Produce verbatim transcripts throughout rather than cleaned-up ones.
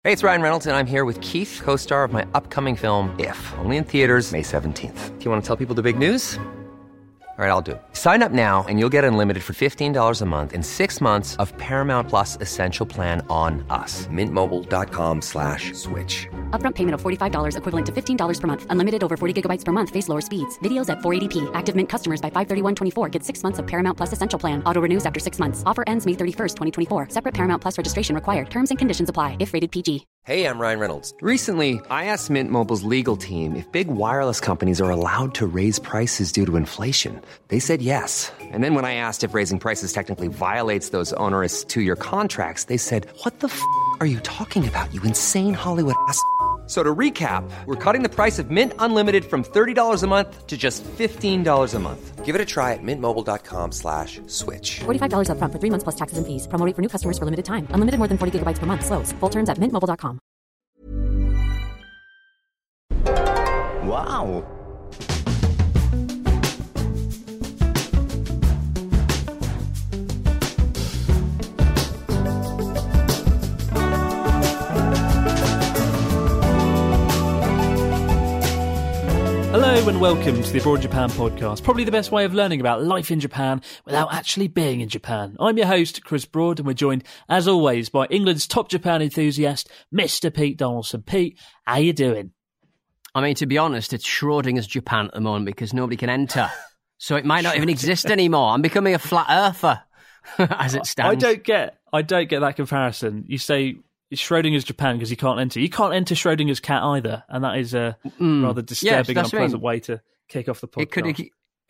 Hey, it's Ryan Reynolds, and I'm here with Keith, co-star of my upcoming film, If, only in theaters May seventeenth. Do you want to tell people the big news? All right, I'll do it. Sign up now and you'll get unlimited for fifteen dollars a month and six months of Paramount Plus Essential Plan on us. Mintmobile.com slash switch. Upfront payment of forty-five dollars equivalent to fifteen dollars per month. Unlimited over forty gigabytes per month. Face lower speeds. Videos at four eighty p. Active Mint customers by five thirty-one twenty-four get six months of Paramount Plus Essential Plan. Auto renews after six months. Offer ends May thirty-first, twenty twenty-four. Separate Paramount Plus registration required. Terms and conditions apply if rated P G. Hey, I'm Ryan Reynolds. Recently, I asked Mint Mobile's legal team if big wireless companies are allowed to raise prices due to inflation. They said yes. And then when I asked if raising prices technically violates those onerous two-year contracts, they said, what the f*** are you talking about, you insane Hollywood ass f- So to recap, we're cutting the price of Mint Unlimited from thirty dollars a month to just fifteen dollars a month. Give it a try at mintmobile.com slash switch. forty-five dollars upfront for three months plus taxes and fees. Promo rate for new customers for limited time. Unlimited more than forty gigabytes per month. Slows full terms at mint mobile dot com. Wow. Hello and welcome to the Abroad Japan podcast, probably the best way of learning about life in Japan without actually being in Japan. I'm your host, Chris Broad, and we're joined, as always, by England's top Japan enthusiast, Mister Pete Donaldson. Pete, how you doing? I mean, to be honest, it's Schrodinger's Japan at the moment because nobody can enter. So it might not even exist anymore. I'm becoming a flat earther as it stands. I don't get I don't get that comparison. You say it's Schrodinger's Japan because you can't enter. You can't enter Schrodinger's cat either, and that is a mm. rather disturbing yes, and unpleasant I mean. way to kick off the podcast. It could,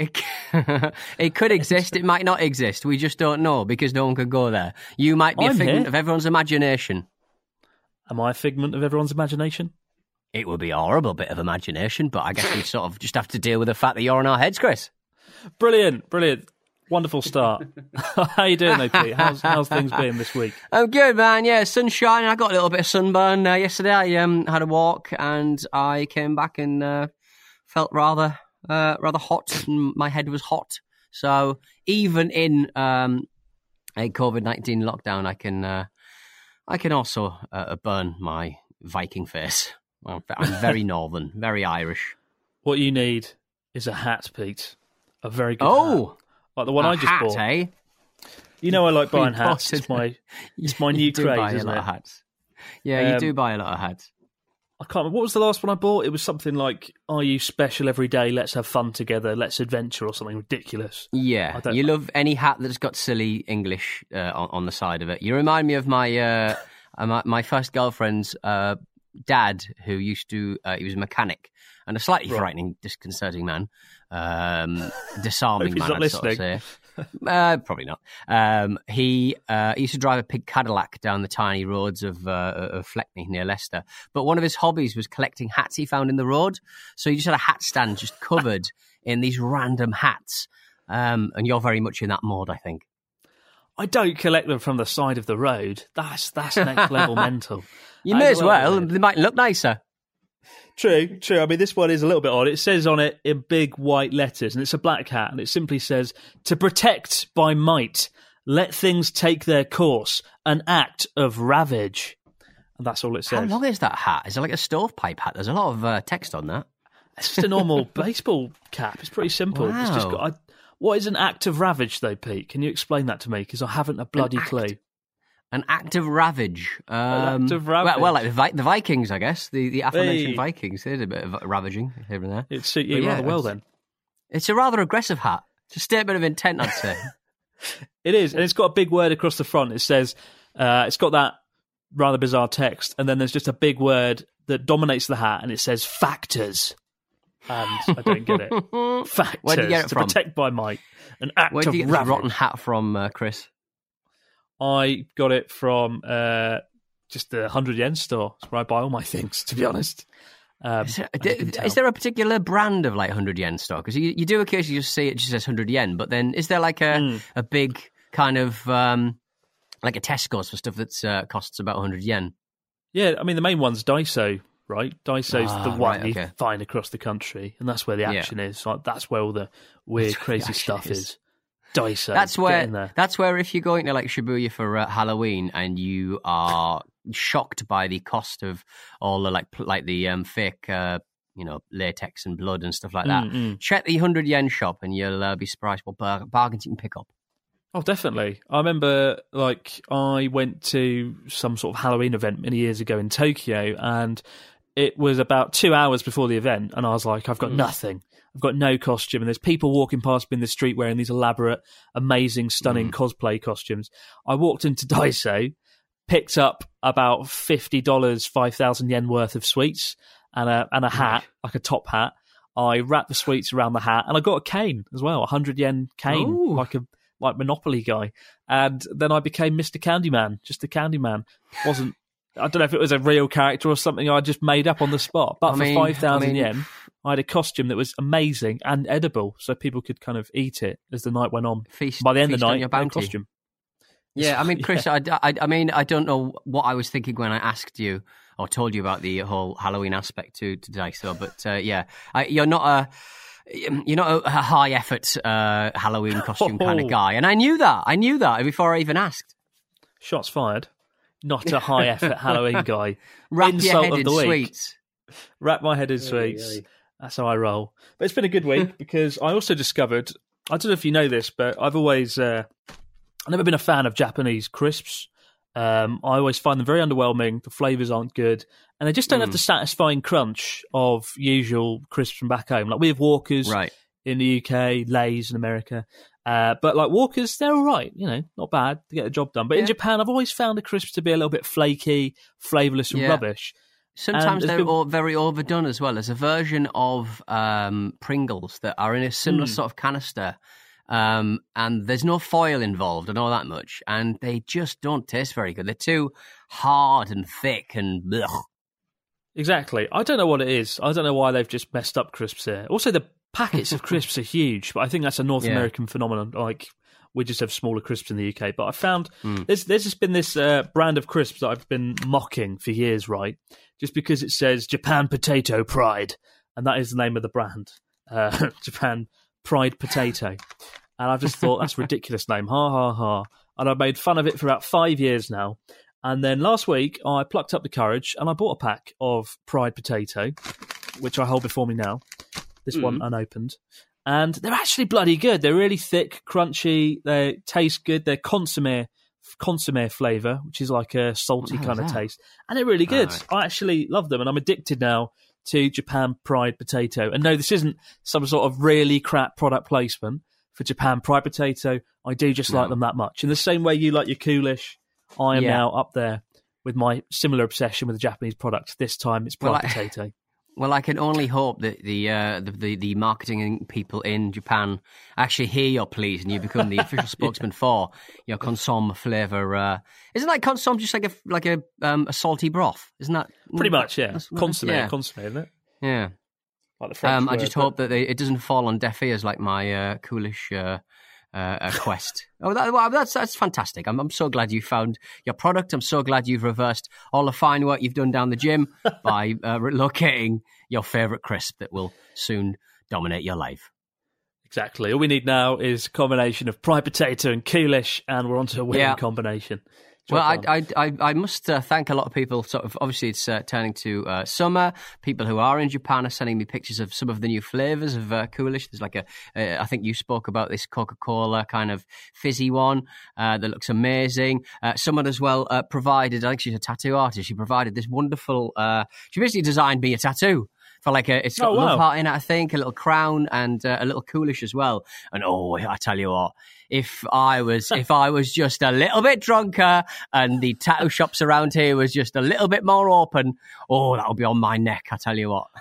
it, it could exist, it might not exist. We just don't know because no one could go there. You might be I'm a figment here. of everyone's imagination. Am I a figment of everyone's imagination? It would be a horrible bit of imagination, but I guess we sort of just have to deal with the fact that you're in our heads, Chris. Brilliant, brilliant. Wonderful start. How you doing, though, Pete? How's, how's things been this week? I'm good, man. Yeah, sun's shining. I got a little bit of sunburn uh, yesterday. I um, had a walk and I came back and uh, felt rather uh, rather hot. And my head was hot. So even in um, a COVID nineteen lockdown, I can uh, I can also uh, burn my Viking face. I'm very northern, very Irish. What you need is a hat, Pete. A very good oh. hat. Like the one a I just hat, bought. Eh? You know I like buying You hats. bought It's my, it's my you new do craze, buy a isn't lot it? of hats. Yeah, Um, you do buy a lot of hats. I can't remember. What was the last one I bought? It was something like, are you special every day? Let's have fun together. Let's adventure or something ridiculous. Yeah, you love any hat that's got silly English uh, on, on the side of it. You remind me of my uh, my, my first girlfriend's uh, dad, who used to, uh, he was a mechanic and a slightly Right. frightening, disconcerting man. Um, disarming Hope he's man, not I'd sort of listening. say. Uh, probably not. Um, he, uh, he used to drive a pig Cadillac down the tiny roads of, uh, of Fleckney near Leicester. But one of his hobbies was collecting hats he found in the road. So he just had a hat stand just covered in these random hats. Um, and you're very much in that mode, I think. I don't collect them from the side of the road. That's that's next level mental. You I may as love well. it. They might look nicer. True, true. I mean, this one is a little bit odd. It says on it in big white letters, and it's a black hat, and it simply says, "To protect by might, let things take their course, an act of ravage." And that's all it says. How long is that hat? Is it like a stovepipe hat? There's a lot of uh, text on that. It's just a normal baseball cap. It's pretty simple. It's just Wow. got. I, what is an act of ravage, though, Pete? Can you explain that to me? Because I haven't a bloody act- clue. An act of ravage. Um, act of Well, ravage. well like the, Vi- the Vikings, I guess. The, the aforementioned Hey. Vikings. They did a bit of ravaging here and there. It suit you But yeah, rather well, it's- then. It's a rather aggressive hat. It's a statement of intent, I'd say. It is, and it's got a big word across the front. It says, uh, it's got that rather bizarre text, and then there's just a big word that dominates the hat, and it says factors. And I don't get it. Factors. Where did you get it to from? protect by might. An act Where did of you get this ravage. rotten hat from, uh, Chris? I got it from uh, just the one hundred yen store. It's where I buy all my things, to be honest. Um, Is there, as you can tell. is there a particular brand of like one hundred yen stock? Because you, you do occasionally just see it just says one hundred yen, but then is there like a, Mm. a big kind of um, like a Tesco's for stuff that uh, costs about one hundred yen? Yeah, I mean, the main one's Daiso, right? Daiso's Ah, the one right, you okay. find across the country, and that's where the Yeah. action is. Like, that's where all the weird, That's where the crazy action stuff is. is. Daiso. That's get where in there. that's where if you're going to like Shibuya for uh, Halloween and you are shocked by the cost of all the like like the um, fake, uh, you know, latex and blood and stuff like that. Mm-mm. Check the hundred yen shop, and you'll uh, be surprised what bar- bargains you can pick up. Oh, definitely. I remember, like, I went to some sort of Halloween event many years ago in Tokyo, and it was about two hours before the event, and I was like, I've got mm. nothing. I've got no costume, and there's people walking past me in the street wearing these elaborate, amazing, stunning mm. cosplay costumes. I walked into Daiso, picked up about fifty dollars, five thousand yen worth of sweets, and a, and a hat, mm. like a top hat. I wrapped the sweets around the hat, and I got a cane as well, a one hundred yen cane, Ooh. like a like Monopoly guy. And then I became Mister Candyman, just a Candyman. Wasn't, I don't know if it was a real character or something I just made up on the spot, but I for mean, five thousand I mean, yen, I had a costume that was amazing and edible, so people could kind of eat it as the night went on. Feast, By the end of the night, your I had a costume. Yeah, I mean, Chris, yeah. I, I, I mean, I don't know what I was thinking when I asked you or told you about the whole Halloween aspect to, to Daiso, but uh, yeah, I, you're not a... You're not a high effort uh, Halloween costume kind of guy, and I knew that. I knew that before I even asked. Shots fired. Not a high effort Halloween guy. Wrap Insult your head of in the week. sweets. Wrap my head in sweets. Aye, aye. That's how I roll. But it's been a good week because I also discovered. I don't know if you know this, but I've always uh, I've never been a fan of Japanese crisps. Um, I always find them very underwhelming. The flavours aren't good. And they just don't mm. have the satisfying crunch of usual crisps from back home. Like we have Walkers right. in the U K, Lay's in America. Uh, but like Walkers, they're all right. You know, not bad to get the job done. But yeah. in Japan, I've always found the crisps to be a little bit flaky, flavourless and yeah. rubbish. Sometimes they're been... all very overdone as well. There's a version of um, Pringles that are in a similar mm. sort of canister. Um, and there's no foil involved and all that much, and they just don't taste very good. They're too hard and thick and blech. Exactly. I don't know what it is. I don't know why they've just messed up crisps here. Also, the packets of crisps are huge, but I think that's a North yeah. American phenomenon. Like, we just have smaller crisps in the U K. But I found mm. there's, there's just been this uh, brand of crisps that I've been mocking for years, right? Just because it says Japan Potato Pride, and that is the name of the brand. Uh, Japan Pride Potato. And I've just thought, that's a ridiculous name. Ha, ha, ha. And I've made fun of it for about five years now. And then last week, I plucked up the courage and I bought a pack of Pride Potato, which I hold before me now. This mm. one unopened. And they're actually bloody good. They're really thick, crunchy. They taste good. They're consomme, consomme flavour, which is like a salty kind of taste. And they're really good. Oh. I actually love them. And I'm addicted now to Japan Pride Potato. And no, this isn't some sort of really crap product placement for Japan Pride Potato. I do just no. like them that much. In the same way you like your Coolish, I am yeah. now up there with my similar obsession with the Japanese product. This time it's Pride well, I, Potato. Well, I can only hope that the, uh, the, the the marketing people in Japan actually hear your pleas and you become the official spokesman yeah. for your consomme flavour. Uh, isn't that consomme just like a like a um, a salty broth? Isn't that pretty much? Yeah, consomme, yeah. consomme, isn't it? Yeah. Like the French um, word, I just but... hope that they, it doesn't fall on deaf ears like my uh, Coolish uh, uh, uh, quest. Oh, that, well, that's that's fantastic. I'm I'm so glad you found your product. I'm so glad you've reversed all the fine work you've done down the gym by uh, locating your favourite crisp that will soon dominate your life. Exactly. All we need now is a combination of Pride Potato and Coolish, and we're onto a winning yeah. combination. Well, I, I I I must uh, thank a lot of people. Sort of, obviously, it's uh, turning to uh, summer. People who are in Japan are sending me pictures of some of the new flavors of uh, Coolish. There's like a, uh, I think you spoke about this Coca-Cola kind of fizzy one uh, that looks amazing. Uh, someone as well uh, provided. I think she's a tattoo artist. She provided this wonderful. Uh, she basically designed me a tattoo. For like a, it's got oh, a love wow. heart in it, I think, a little crown and uh, a little Coolish as well. And oh, I tell you what, if I was if I was just a little bit drunker and the tattoo shops around here was just a little bit more open, oh, that'll be on my neck. I tell you what.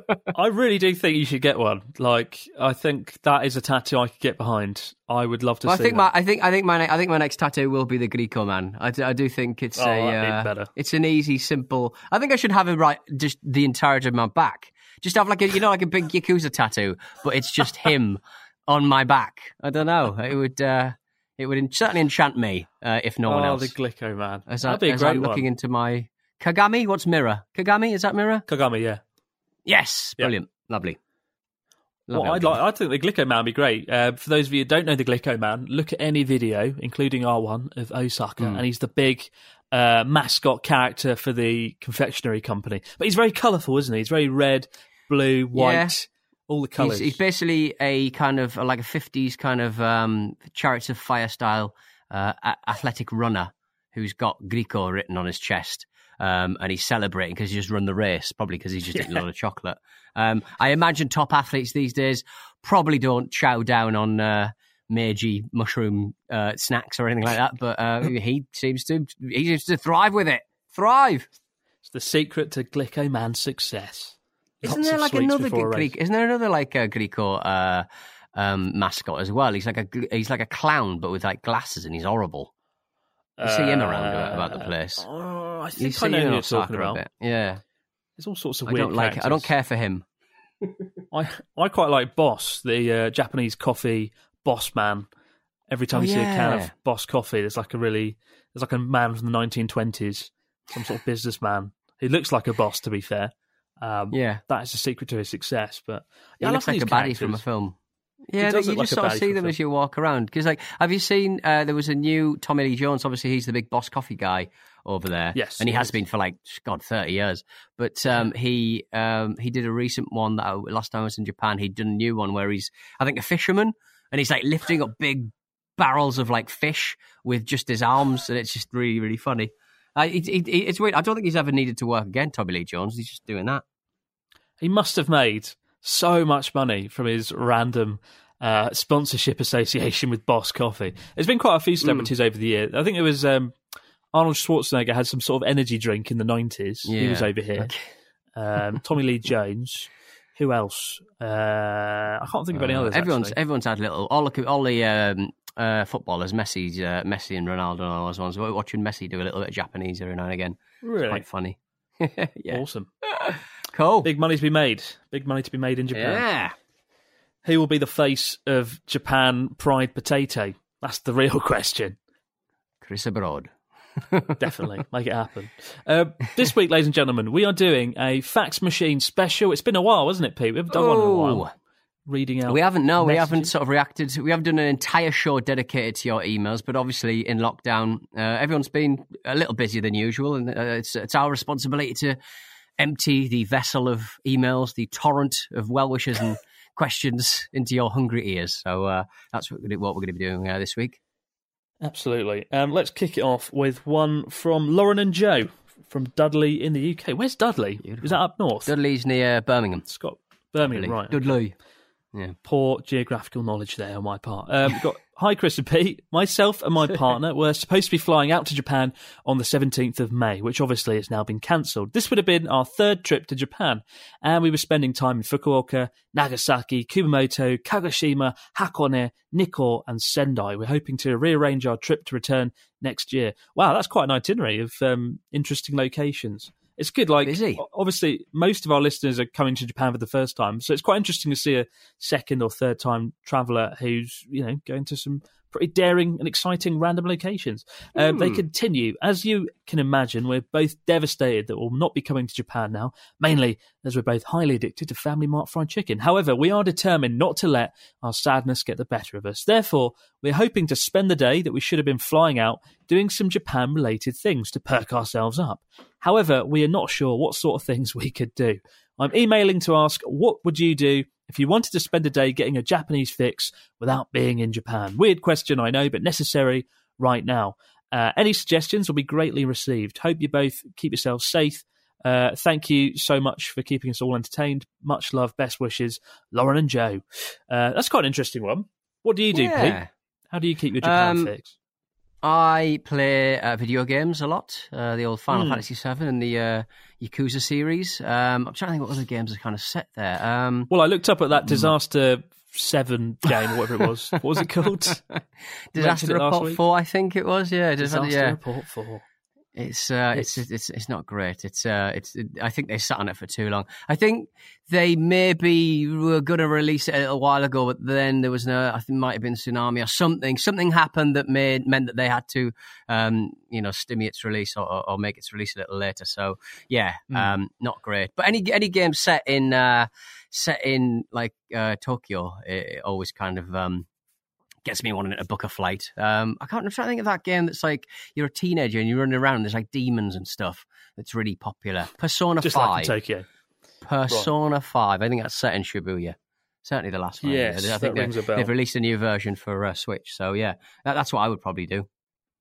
I really do think you should get one. Like, I think that is a tattoo I could get behind. I would love to well, see I think that. my I think I think my I think my next tattoo will be the Greco man. I do, I do think it's oh, a uh, better. better. It's an easy, simple. I think I should have it right just the entirety of my back. Just have like a you know like a big Yakuza tattoo, but it's just him on my back. I don't know. It would uh, it would certainly enchant me uh, if no oh, one else. Oh, the Glico man. As That'd I, be a as great I'm looking one. into my Kagami. What's mirror? Kagami is that mirror? Kagami, yeah. Yes, brilliant, yep. lovely. Well, I'd like, I think the Glico Man would be great. Uh, for those of you who don't know the Glico Man, look at any video, including our one, of Osaka, mm. and he's the big, uh, mascot character for the confectionery company. But he's very colourful, isn't he? He's very red, blue, white, Yeah. all the colours. He's, he's basically a kind of like a fifties kind of um, Chariots of Fire style uh, a- athletic runner who's got Grico written on his chest. Um, and he's celebrating because he's just run the race, probably because he's just Yeah. eaten a lot of chocolate. Um, I imagine top athletes these days probably don't chow down on uh, Meiji mushroom uh, snacks or anything like that, but uh, he seems to he seems to thrive with it. Thrive. It's the secret to Glico Man's success. Isn't Lots there of like sweets another before a Greek? race. Isn't there another like a Grico uh, um, mascot as well? He's like a he's like a clown, but with like glasses, and he's horrible. You see him around about, about the place. Oh, I You think see I know him who in you're Osaka talking a about. bit. Yeah, There's all sorts of I weird don't like. I don't characters. care for him. I I quite like Boss, the uh, Japanese coffee boss man. Every time Oh, you see a can yeah. of Boss coffee, there's like a really there's like a man from the nineteen twenties, some sort of businessman. He looks like a boss, to be fair. Um, Yeah. that is the secret to his success. But He yeah, I looks love like these a baddie characters. from a film. Yeah, does you look just like a sort of baddie see from a them film. as you walk around. Because, like, have you seen? Uh, there was a new Tommy Lee Jones. Obviously, he's the big Boss Coffee guy over there. Yes, and he he has is. been for like God thirty years. But um, he um, he did a recent one that I, last time I was in Japan. He'd done a new one where he's, I think, a fisherman, and he's like lifting up big barrels of like fish with just his arms, and it's just really, really funny. Uh, it, it, it's weird. I don't think he's ever needed to work again, Tommy Lee Jones. He's just doing that. He must have made so much money from his random uh, sponsorship association with Boss Coffee. There's been quite a few celebrities over the year. I think it was um, Arnold Schwarzenegger had some sort of energy drink in the nineties. He Yeah. was over here. Um, Tommy Lee Jones. Who else? Uh, I can't think of any Uh, others. Everyone's actually. everyone's had little all the all the um, uh, footballers, Messi's, uh, Messi and Ronaldo and all those ones. We're watching Messi do a little bit of Japanese every now and again. Really? It's quite funny. yeah, Awesome. cool. Big money to be made. Big money to be made in Japan. yeah, Who will be the face of Japan Pride Potato? That's the real question. Chris Abroad. Definitely. Make it happen. Uh, this week, ladies and gentlemen, we are doing a fax machine special. It's been a while, hasn't it, Pete? We haven't done one in a while. Reading out. We haven't, no, we haven't messages. sort of reacted. We haven't done an entire show dedicated to your emails, but obviously in lockdown, uh, everyone's been a little busier than usual, and uh, it's it's our responsibility to empty the vessel of emails, the torrent of well wishes and questions into your hungry ears. So uh, that's what we're gonna- what we're going to be doing uh, this week. Absolutely. Um, let's kick it off with one from Lauren and Joe from Dudley in the U K. Where's Dudley? Is that up north? Dudley's near Birmingham. Scott Birmingham, right. Dudley. Yeah. Poor geographical knowledge there on my part. Um, we've got hi, Chris and Pete. Myself and my partner were supposed to be flying out to Japan on the seventeenth of May, which obviously has now been cancelled. This would have been our third trip to Japan, and we were spending time in Fukuoka, Nagasaki, Kumamoto, Kagoshima, Hakone, Nikko, and Sendai. We're hoping to rearrange our trip to return next year. Wow, that's quite an itinerary of um, interesting locations. It's good. Like, Busy. obviously, most of our listeners are coming to Japan for the first time, so it's quite interesting to see a second or third time traveller who's, you know, going to some pretty daring and exciting random locations. Um, They continue. As you can imagine, we're both devastated that we'll not be coming to Japan now, mainly as we're both highly addicted to Family Mart fried chicken. However, we are determined not to let our sadness get the better of us. Therefore, we're hoping to spend the day that we should have been flying out doing some Japan-related things to perk ourselves up. However, we are not sure what sort of things we could do. I'm emailing to ask, what would you do if you wanted to spend a day getting a Japanese fix without being in Japan? Weird question, I know, but necessary right now. Uh, any suggestions will be greatly received. Hope you both keep yourselves safe. Uh, thank you so much for keeping us all entertained. Much love, best wishes, Lauren and Joe. Uh, that's quite an interesting one. What do you do, Yeah. Pete? How do you keep your Japan Um, fix? I play uh, video games a lot, uh, the old Final Hmm. Fantasy seven and the uh, Yakuza series. Um, I'm trying to think what other games are kind of set there. Um, Well, I looked up at that Disaster seven game, or whatever it was. What was it called? Disaster it last Report week? four, I think it was. Yeah, Disaster yeah. Report four. It's uh, it's, it's it's it's not great. It's uh, it's. It, I think they sat on it for too long. I think they maybe were going to release it a little while ago, but then there was no. I think it might have been tsunami or something. Something happened that made meant that they had to, um, you know, stimmy its release or, or, or make its release a little later. So yeah, Mm. um, not great. But any any game set in uh, set in like uh, Tokyo, it, it always kind of um. gets me wanting to book a flight. Um, I can't. I'm trying to think of that game that's like you're a teenager and you're running around. And there's like demons and stuff. That's really popular. Persona Just Five. like in Tokyo. Persona right. Five. I think that's set in Shibuya. Certainly the last one. Yes, I think that rings a bell. They've released a new version for uh, Switch. So yeah, that, that's what I would probably do.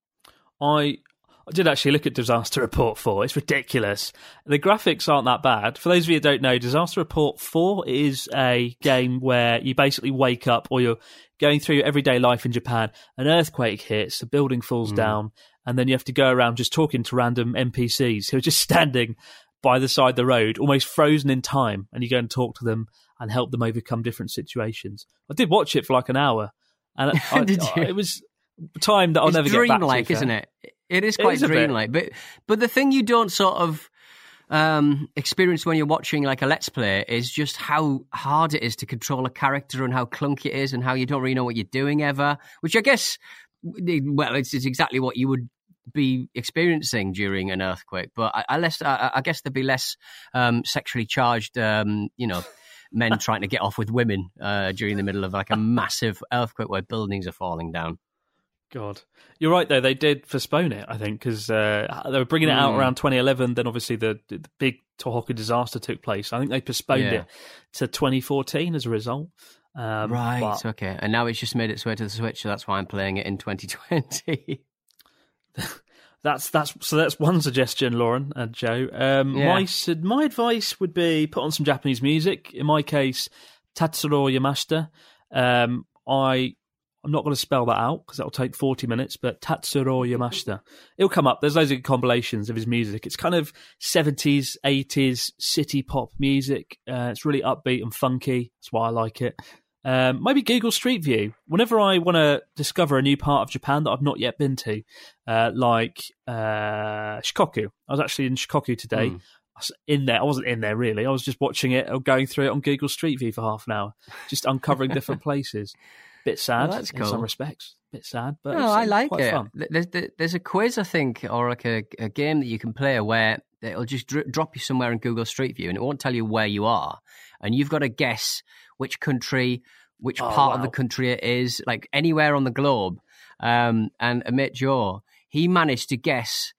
I. I did actually look at Disaster Report four. It's ridiculous. The graphics aren't that bad. For those of you who don't know, Disaster Report four is a game where you basically wake up or you're going through your everyday life in Japan. An earthquake hits, a building falls mm. down, and then you have to go around just talking to random N P Cs who are just standing by the side of the road, almost frozen in time, and you go and talk to them and help them overcome different situations. I did watch it for like an hour, and I, did you? I, it was time that I'll it's never get back to. Dreamlike, isn't it? It is quite dreamlike, but but the thing you don't sort of um, experience when you're watching like a Let's Play is just how hard it is to control a character and how clunky it is and how you don't really know what you're doing ever. Which I guess, well, it's, it's exactly what you would be experiencing during an earthquake. But I, I, less, I, I guess there'd be less um, sexually charged, um, you know, men trying to get off with women uh, during the middle of like a massive earthquake where buildings are falling down. God. You're right, though. They did postpone it, I think, because uh, they were bringing it out mm. around twenty eleven. Then, obviously, the, the big Tohoku disaster took place. I think they postponed yeah. it to twenty fourteen as a result. Um, right, but... okay. And now it's just made its way to the Switch, so that's why I'm playing it in twenty twenty. that's that's So that's one suggestion, Lauren and Joe. Um, yeah. my, my advice would be put on some Japanese music. In my case, Tatsuro Yamashita. Um, I... I'm not going to spell that out because that'll take forty minutes, but Tatsuro Yamashita. It'll come up. There's loads of compilations of his music. It's kind of seventies, eighties city pop music. Uh, it's really upbeat and funky. That's why I like it. Um, maybe Google Street View. Whenever I want to discover a new part of Japan that I've not yet been to, uh, like uh, Shikoku. I was actually in Shikoku today. Mm. I was in there. I wasn't in there, really. I was just watching it or going through it on Google Street View for half an hour, just uncovering different places. Bit sad, well, that's in cool. some respects. Bit sad, but no, it's, I like quite it. Fun. There's there's a quiz, I think, or like a, a game that you can play where it'll just dr- drop you somewhere in Google Street View, and it won't tell you where you are, and you've got to guess which country, which oh, part wow. of the country it is, like anywhere on the globe. Um, and Amit Joe, he managed to guess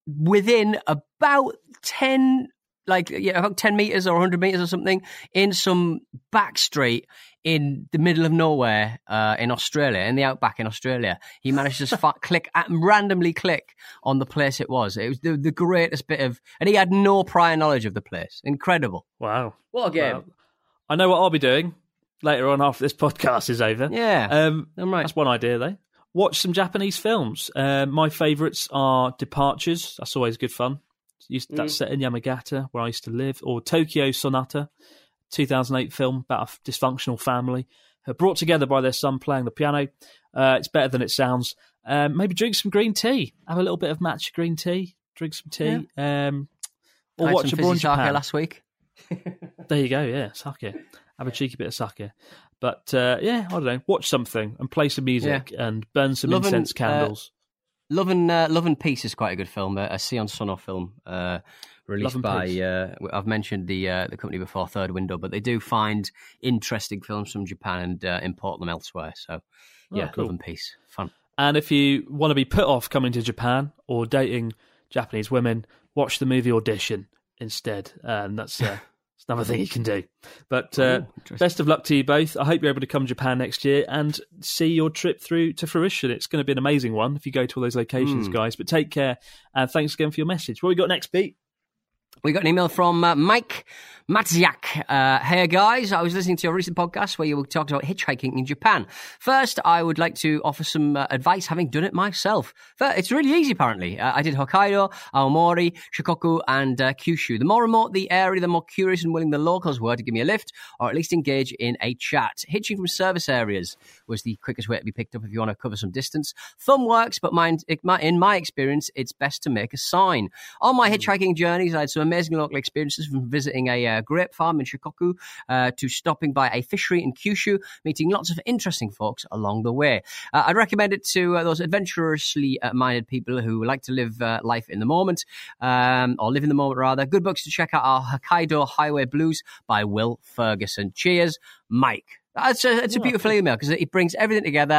within about ten. Like yeah, about ten meters or one hundred meters or something in some back street in the middle of nowhere uh, in Australia, in the outback in Australia. He managed to just fa- click, randomly click on the place it was. It was the, the greatest bit of, and he had no prior knowledge of the place. Incredible. Wow. What a game. Wow. I know what I'll be doing later on after this podcast is over. Yeah. Um, I'm right. That's one idea, though. Watch some Japanese films. Uh, my favourites are Departures. That's always good fun. Used, that's set in Yamagata, where I used to live, or Tokyo Sonata, two thousand eight film about a dysfunctional family who are brought together by their son playing the piano. Uh, it's better than it sounds. Um, maybe drink some green tea. Have a little bit of matcha green tea. Drink some tea. Yeah. Um, or I watch some a Born sake Japan last week. There you go, yeah, sake. Have a cheeky bit of sake. But, uh, yeah, I don't know, watch something and play some music yeah. and burn some Loving, incense candles. Uh, Love and uh, Love and Peace is quite a good film, a Sion Sono film uh, released by. Uh, I've mentioned the uh, the company before, Third Window, but they do find interesting films from Japan and uh, import them elsewhere. So, yeah, oh, cool. Love and Peace, fun. And if you want to be put off coming to Japan or dating Japanese women, watch the movie Audition instead, and that's. Uh, Another thing you can do. But uh, Ooh, best of luck to you both. I hope you're able to come to Japan next year and see your trip through to fruition. It's going to be an amazing one if you go to all those locations, mm. guys. But take care, and thanks again for your message. What have we got next, Pete? We got an email from uh, Mike Matsiak. Uh, hey, guys. I was listening to your recent podcast where you were talking about hitchhiking in Japan. First, I would like to offer some uh, advice, having done it myself. First, it's really easy, apparently. Uh, I did Hokkaido, Aomori, Shikoku, and uh, Kyushu. The more remote the area, the more curious and willing the locals were to give me a lift, or at least engage in a chat. Hitching from service areas was the quickest way to be picked up if you want to cover some distance. Thumb works, but mine, in my experience, it's best to make a sign. On my hitchhiking journeys, I had some amazing local experiences, from visiting a uh, grape farm in Shikoku uh, to stopping by a fishery in Kyushu, meeting lots of interesting folks along the way. Uh, I'd recommend it to uh, those adventurously uh, minded people who like to live uh, life in the moment, um, or live in the moment rather. Good books to check out are Hokkaido Highway Blues by Will Ferguson. Cheers, Mike. That's a, it's a beautiful email because it brings everything together.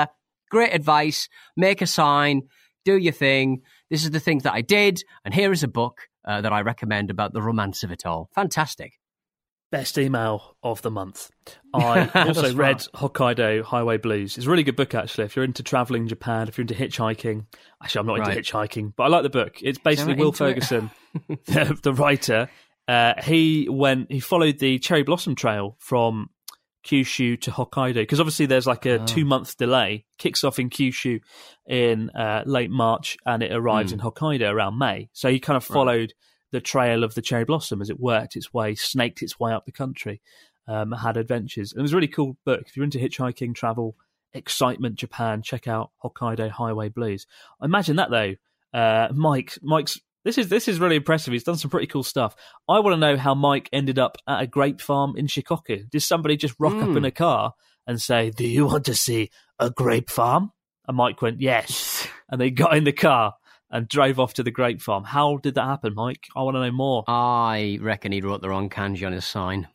great advice. Make a sign, do your thing. This is the things that I did, and here is a book uh, that I recommend about the romance of it all. Fantastic. Best email of the month. I also read Hokkaido Highway Blues. It's a really good book, actually, if you're into travelling in Japan, if you're into hitchhiking. Actually, I'm not into right. hitchhiking, but I like the book. It's basically Will Ferguson, the, the writer. Uh, he went, he followed the cherry blossom trail from Kyushu to Hokkaido, because obviously there's like a oh. two-month delay. Kicks off in Kyushu in uh, late March, and it arrives mm. in Hokkaido around May. So he kind of followed... Right. the trail of the cherry blossom as it worked its way, snaked its way up the country, um, had adventures. And it was a really cool book. If you're into hitchhiking, travel, excitement, Japan, check out Hokkaido Highway Blues. Imagine that though, uh, Mike. Mike's this is this is really impressive. He's done some pretty cool stuff. I want to know how Mike ended up at a grape farm in Shikoku. Did somebody just rock mm. up in a car and say, "Do you want to see a grape farm?" And Mike went, "Yes," and they got in the car and drove off to the grape farm. How did that happen, Mike? I want to know more. I reckon he wrote the wrong kanji on his sign.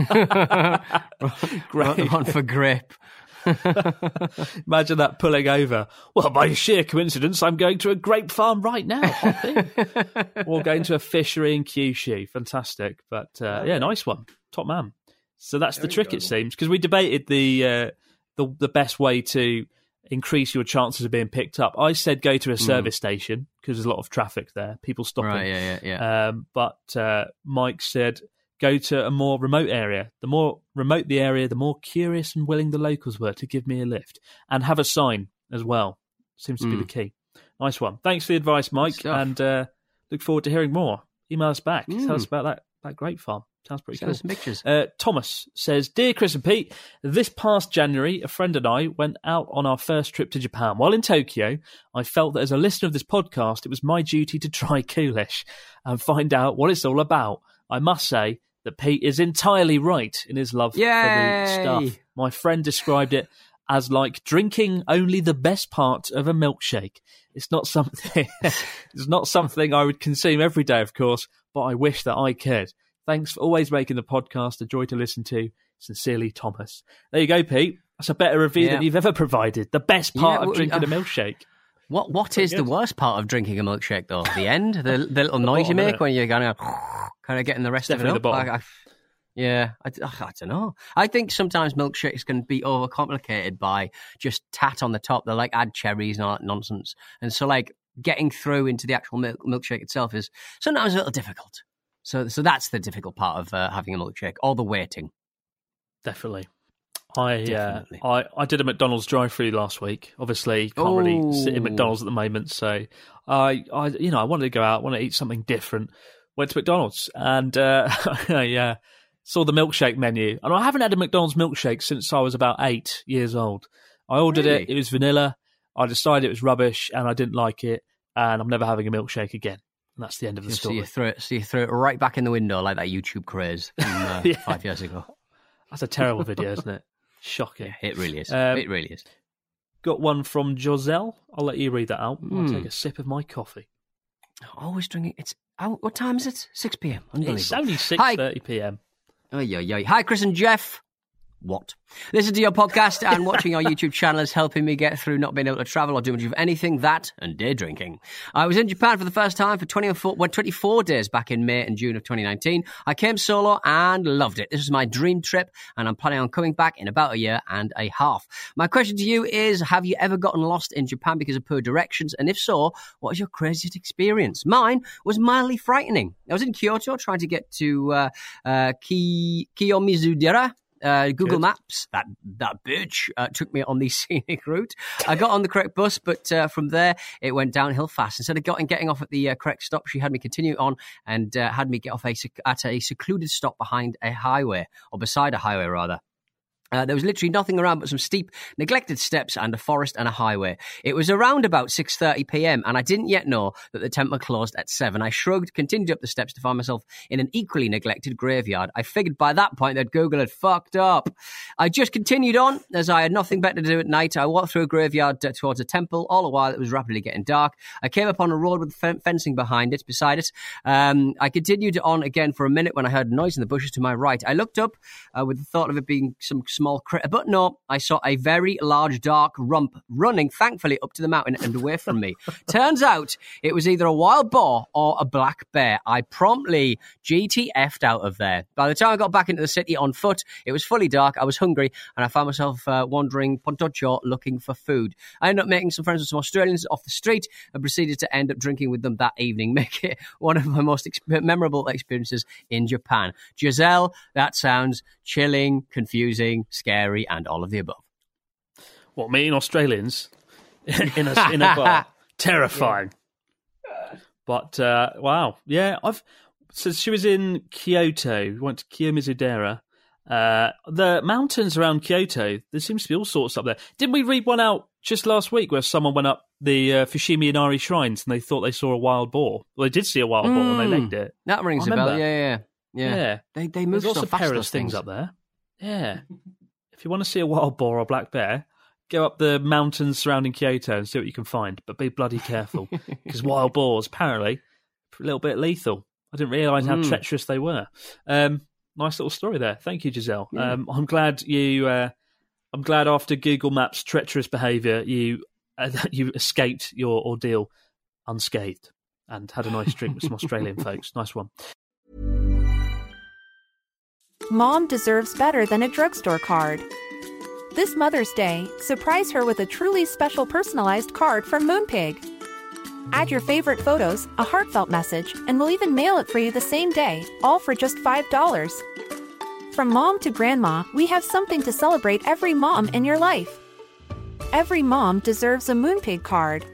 Wrote the one for grape. Imagine that pulling over. Well, by sheer coincidence, I'm going to a grape farm right now. Or going to a fishery in Kyushu. Fantastic. But uh, yeah, nice one. Top man. So that's there the trick, go. It seems. Because we debated the, uh, the the best way to increase your chances of being picked up. I said go to a service mm. station because there's a lot of traffic there, people stopping. Right, yeah, yeah, yeah. Um, but uh, Mike said go to a more remote area. The more remote the area, the more curious and willing the locals were to give me a lift. And have a sign as well. Seems to mm. be the key. Nice one. Thanks for the advice, Mike, and uh, look forward to hearing more. Email us back. Mm. Tell us about that, that grape farm. Sounds pretty Send cool. us some pictures. Uh, Thomas says, Dear Chris and Pete, this past January, a friend and I went out on our first trip to Japan. While in Tokyo, I felt that as a listener of this podcast, it was my duty to try Coolish and find out what it's all about. I must say that Pete is entirely right in his love Yay! for the stuff. My friend described it as like drinking only the best part of a milkshake. It's not something, it's not something I would consume every day, of course, but I wish that I could. Thanks for always making the podcast a joy to listen to. Sincerely, Thomas. There you go, Pete. That's a better review yeah. than you've ever provided. The best part yeah, well, of drinking uh, a milkshake. What What is good. the worst part of drinking a milkshake, though? The end? The, the little noise you make when you're kind of, kind of getting the rest Definitely of it up? The bottom. I, I, yeah, I, I don't know. I think sometimes milkshakes can be overcomplicated by just tat on the top. They like add cherries and all that nonsense. And so, like, getting through into the actual milk, milkshake itself is sometimes a little difficult. So so that's the difficult part of uh, having a milkshake, all the waiting. Definitely. I Definitely. Uh, I I did a McDonald's drive-through last week. Obviously, can't oh. really sit in McDonald's at the moment, so I I you know I wanted to go out, wanted to eat something different. Went to McDonald's and uh, I uh, saw the milkshake menu, and I haven't had a McDonald's milkshake since I was about eight years old. I ordered really? it; it was vanilla. I decided it was rubbish, and I didn't like it, and I'm never having a milkshake again. And that's the end of the story. So you threw it, so you threw it right back in the window like that YouTube craze from uh, yeah. five years ago. That's a terrible video, isn't it? Shocking. Yeah, it really is. Um, it really is. Got one from Joselle. I'll let you read that out. Mm. I'll take a sip of my coffee. Always drinking. It's oh, what time is it? six p.m. Unbelievable. It's only six thirty p.m. Oh, yeah, yeah. Hi, Chris and Jeff. What? Listening to your podcast and watching our YouTube channel is helping me get through not being able to travel or do much of anything, that and day drinking. I was in Japan for the first time for twenty-four, well, twenty-four days back in May and June of twenty nineteen. I came solo and loved it. This was my dream trip and I'm planning on coming back in about a year and a half. My question to you is, have you ever gotten lost in Japan because of poor directions? And if so, what was your craziest experience? Mine was mildly frightening. I was in Kyoto trying to get to uh, uh, Ki- Kiyomizudera. Uh, Google Good. Maps, that that bitch, uh, took me on the scenic route. I got on the correct bus, but uh, from there, it went downhill fast. Instead of getting, getting off at the uh, correct stop, she had me continue on and uh, had me get off a, at a secluded stop behind a highway, or beside a highway, rather. Uh, there was literally nothing around but some steep, neglected steps and a forest and a highway. It was around about six thirty p.m. and I didn't yet know that the temple closed at seven. I shrugged, continued up the steps to find myself in an equally neglected graveyard. I figured by that point that Google had fucked up. I just continued on as I had nothing better to do at night. I walked through a graveyard towards a temple. All the while it was rapidly getting dark. I came upon a road with f- fencing behind it, beside it. Um, I continued on again for a minute when I heard a noise in the bushes to my right. I looked up uh, with the thought of it being some small small critter. But no, I saw a very large, dark rump running, thankfully, up to the mountain and away from me. Turns out it was either a wild boar or a black bear. I promptly G T F'd out of there. By the time I got back into the city on foot, it was fully dark, I was hungry, and I found myself uh, wandering Pontoccio looking for food. I ended up making some friends with some Australians off the street and proceeded to end up drinking with them that evening, make it one of my most ex- memorable experiences in Japan. Giselle, that sounds chilling, confusing, scary, and all of the above. What, meeting Australians in a, in a bar? Terrifying. Yeah. But, uh, wow. Yeah, I've... So she was in Kyoto. We went to Kiyomizu-dera. Uh, the mountains around Kyoto, there seems to be all sorts up there. Didn't we read one out just last week where someone went up the uh, Fushimi Inari shrines and they thought they saw a wild boar? Well, they did see a wild mm, boar and they legged it. That rings a bell. Yeah, yeah, yeah. Yeah. They they move There's so also fast, perilous things. things up there. Yeah. If you want to see a wild boar or black bear, go up the mountains surrounding Kyoto and see what you can find. But be bloody careful because wild boars, apparently, a little bit lethal. I didn't realise how mm. treacherous they were. Um, nice little story there. Thank you, Giselle. Yeah. Um, I'm glad you. Uh, I'm glad after Google Maps' treacherous behaviour, you uh, you escaped your ordeal unscathed and had a nice drink with some Australian folks. Nice one. Mom deserves better than a drugstore card. This Mother's Day, surprise her with a truly special personalized card from Moonpig. Add your favorite photos, a heartfelt message, and we'll even mail it for you the same day, all for just five dollars. From mom to grandma, we have something to celebrate every mom in your life. Every mom deserves a Moonpig card.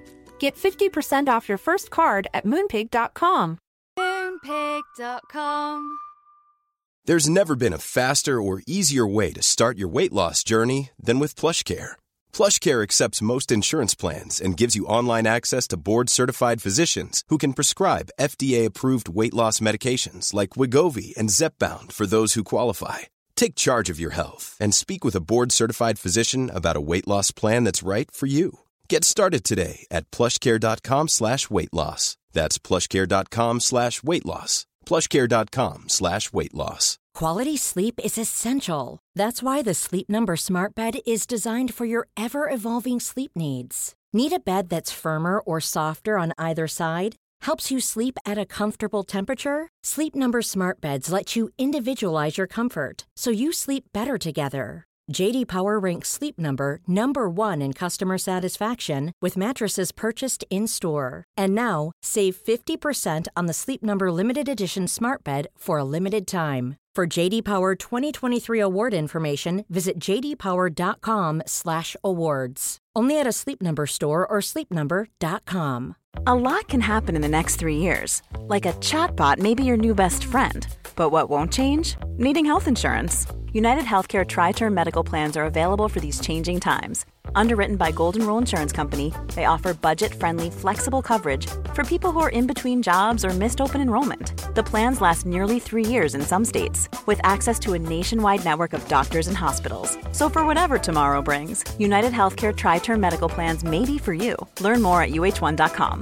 Get fifty percent off your first card at moonpig dot com. moonpig dot com. There's never been a faster or easier way to start your weight loss journey than with PlushCare. PlushCare accepts most insurance plans and gives you online access to board-certified physicians who can prescribe F D A-approved weight loss medications like Wegovy and Zepbound for those who qualify. Take charge of your health and speak with a board-certified physician about a weight loss plan that's right for you. Get started today at plushcare.com slash weight loss. That's plushcare.com slash weight loss. plushcare.com slash weight loss. Quality sleep is essential. That's why the Sleep Number Smart Bed is designed for your ever-evolving sleep needs. Need a bed that's firmer or softer on either side? Helps you sleep at a comfortable temperature? Sleep Number Smart Beds let you individualize your comfort, so you sleep better together. J D Power ranks Sleep Number number one in customer satisfaction with mattresses purchased in-store. And now, save fifty percent on the Sleep Number Limited Edition Smart Bed for a limited time. For J D Power twenty twenty-three award information, visit j d power dot com slash awards. Only at a Sleep Number store or sleep number dot com. A lot can happen in the next three years. Like a chatbot may be your new best friend. But what won't change? Needing health insurance. United Healthcare Tri-Term Medical Plans are available for these changing times. Underwritten by Golden Rule Insurance Company, they offer budget-friendly, flexible coverage for people who are in between jobs or missed open enrollment. The plans last nearly three years in some states, with access to a nationwide network of doctors and hospitals. So for whatever tomorrow brings, United Healthcare Tri-Term Medical Plans may be for you. Learn more at u h one dot com.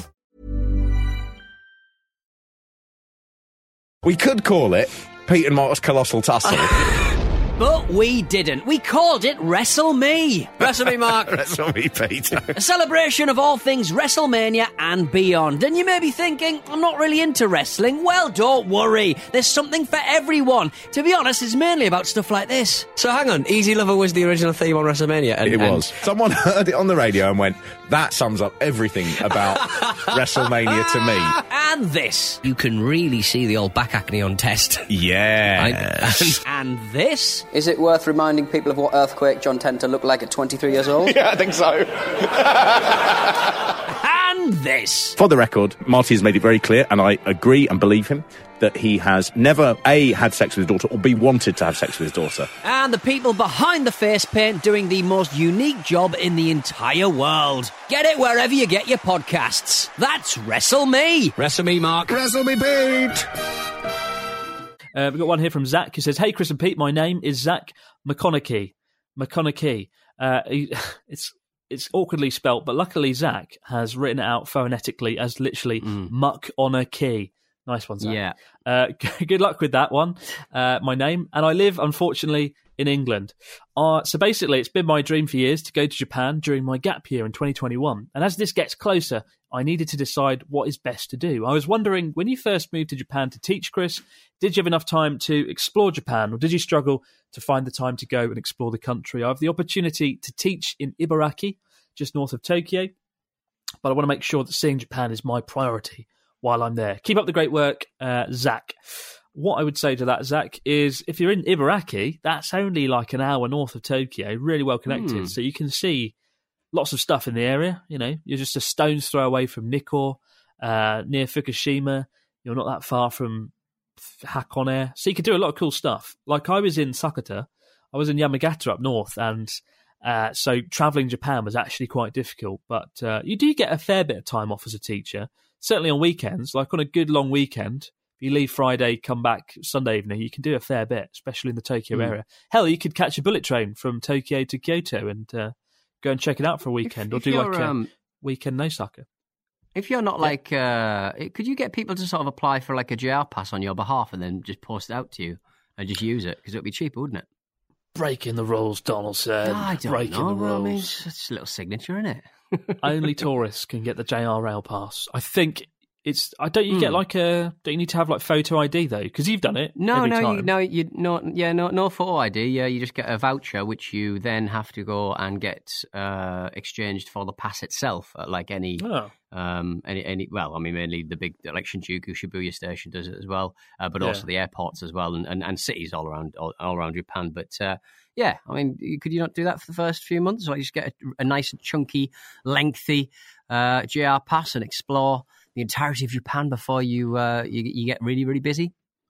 We could call it Pete and Mark's Colossal Tussle. But we didn't. We called it Wrestle Me. Wrestle Me, Mark. Wrestle Me, Peter. A celebration of all things WrestleMania and beyond. And you may be thinking, I'm not really into wrestling. Well, don't worry. There's something for everyone. To be honest, it's mainly about stuff like this. So hang on. Easy Lover was the original theme on WrestleMania. And, it and... was. Someone heard it on the radio and went, that sums up everything about WrestleMania to me. And this. You can really see the old back acne on test. Yeah. And, and this. Is it worth reminding people of what Earthquake John Tenta looked like at twenty-three years old? Yeah, I think so. And this. For the record, Marty has made it very clear, and I agree and believe him, that he has never, A, had sex with his daughter, or B, wanted to have sex with his daughter. And the people behind the face paint doing the most unique job in the entire world. Get it wherever you get your podcasts. That's Wrestle Me. Wrestle Me, Mark. Wrestle Me, Pete. Uh, we've got one here from Zach who says, "Hey, Chris and Pete, my name is Zach McConaughey. McConaughey. Uh, he, it's it's awkwardly spelt, but luckily Zach has written it out phonetically as literally mm. muck on a key. Nice one, Zach. Yeah. Uh, good luck with that one. Uh, my name. And I live, unfortunately, in England. Uh, so basically, it's been my dream for years to go to Japan during my gap year in twenty twenty-one. And as this gets closer, I needed to decide what is best to do. I was wondering, when you first moved to Japan to teach, Chris, did you have enough time to explore Japan, or did you struggle to find the time to go and explore the country? I have the opportunity to teach in Ibaraki, just north of Tokyo, but I want to make sure that seeing Japan is my priority while I'm there. Keep up the great work, uh, Zach. What I would say to that, Zach, is if you're in Ibaraki, that's only like an hour north of Tokyo, really well connected. Mm. So you can see lots of stuff in the area. You know, you're just a stone's throw away from Nikko, uh, near Fukushima. You're not that far from Hakone. So you can do a lot of cool stuff. Like I was in Sakata, I was in Yamagata up north, and uh, so travelling Japan was actually quite difficult. But uh, you do get a fair bit of time off as a teacher, certainly on weekends. Like on a good long weekend, if you leave Friday, come back Sunday evening, you can do a fair bit, especially in the Tokyo Mm. area. Hell, you could catch a bullet train from Tokyo to Kyoto and uh, go and check it out for a weekend, If- or if do like you're, a um, weekend in Osaka. If you're not like, uh, could you get people to sort of apply for like a J R pass on your behalf and then just post it out to you and just use it? Because it would be cheaper, wouldn't it? Breaking the rules, Donaldson. I don't Breaking know. the Well, I mean, rules. it's it's a little signature, isn't it? Only tourists can get the J R Rail pass. I think it's. I don't. You get Hmm. like a. Don't you need to have like photo I D though? Because you've done it. No, every no, time. you, no, you no, yeah, no, no photo I D. Yeah, you just get a voucher, which you then have to go and get uh, exchanged for the pass itself, at like any, Oh. um, any, any. Well, I mean, mainly the big, like Shinjuku, Shibuya Station does it as well, uh, but Yeah. also the airports as well, and, and, and cities all around, all, all around Japan. But uh, yeah, I mean, could you not do that for the first few months, or you just get a, a nice, chunky, lengthy uh, J R pass and explore the entirety of Japan before you uh, you, you get really, really busy?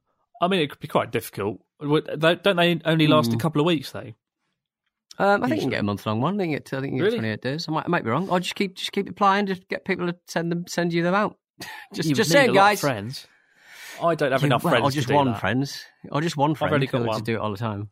I mean, it could be quite difficult. Would- they- Don't they only last a Hmm. couple of weeks though? Um, I think you can Usually. get a month long one. I think it. I think you get Really? twenty-eight days. I might, I might be wrong. Or just keep, just keep applying. Just get people to send them, send you them out. just, You just would saying, need a lot of guys. friends. I don't have You- enough well, friends or just to do one that. friends, or just one friend. only got who one. just do it all the time.